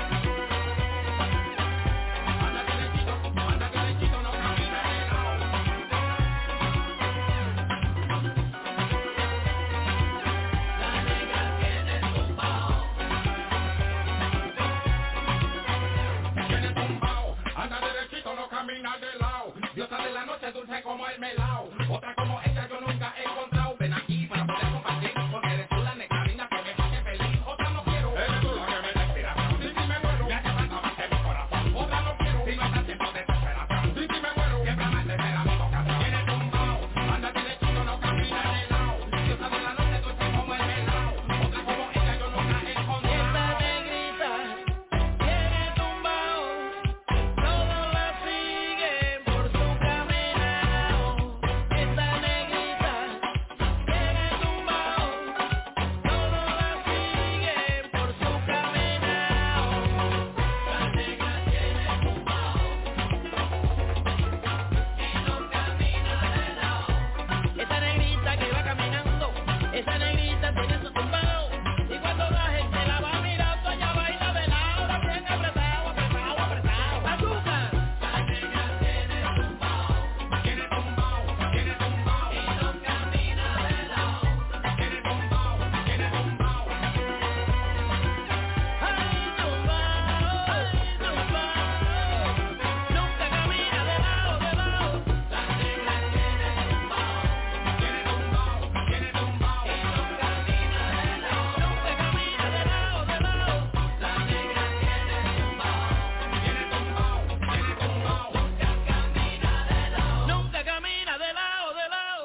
Anda que derechito, no camina de lado. La negra tiene tumbao, anda derechito, no camina de lado. Diosa de la noche, dulce como el melao. Otra como ella yo nunca he encontrado. Ven aquí para poder compartir, porque eres tú la nectarina que me hace feliz. Otra no quiero, eres tú la que me da inspiración. Y si me muero, me hace falta más que mi corazón. Otra no quiero, si no estás tiempo de desesperación. Y si me muero, siempre me espera mi vocación. Tiene tumbao, anda derechito, no camina de lado. Diosa de la noche, dulce como el melao. Otra como ella yo nunca he encontrado. Esta negrita tiene tumbao, todos la siguen por su caminao. Esta negrita tiene tumbao, todos la siguen por su caminao. La negra tiene tumbao, y no camina de lado. Esta negrita que va caminando, esa negrita tiene su tumbao, y cuando la gente la va mirando, ella baila de lado, también apretado, apretado, apretado. Azúcar, la negra tiene tumbao, y no camina de lado. Tiene tumbao, ay, tumbao, nunca camina de lado, de lado. La negra tiene tumbao, y no camina de lado, nunca camina de lado, de lado. La negra tiene tumbao, nunca camina de lado, de lado.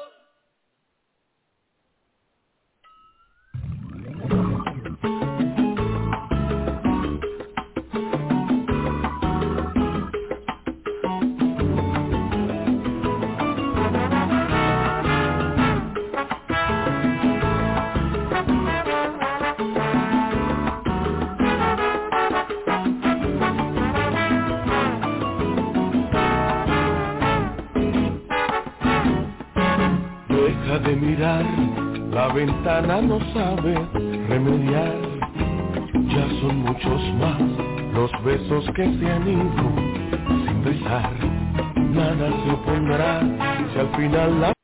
Deja de mirar, la ventana no sabe remediar. Ya son muchos más los besos que se han ido sin besar. Nada se opondrá si al final la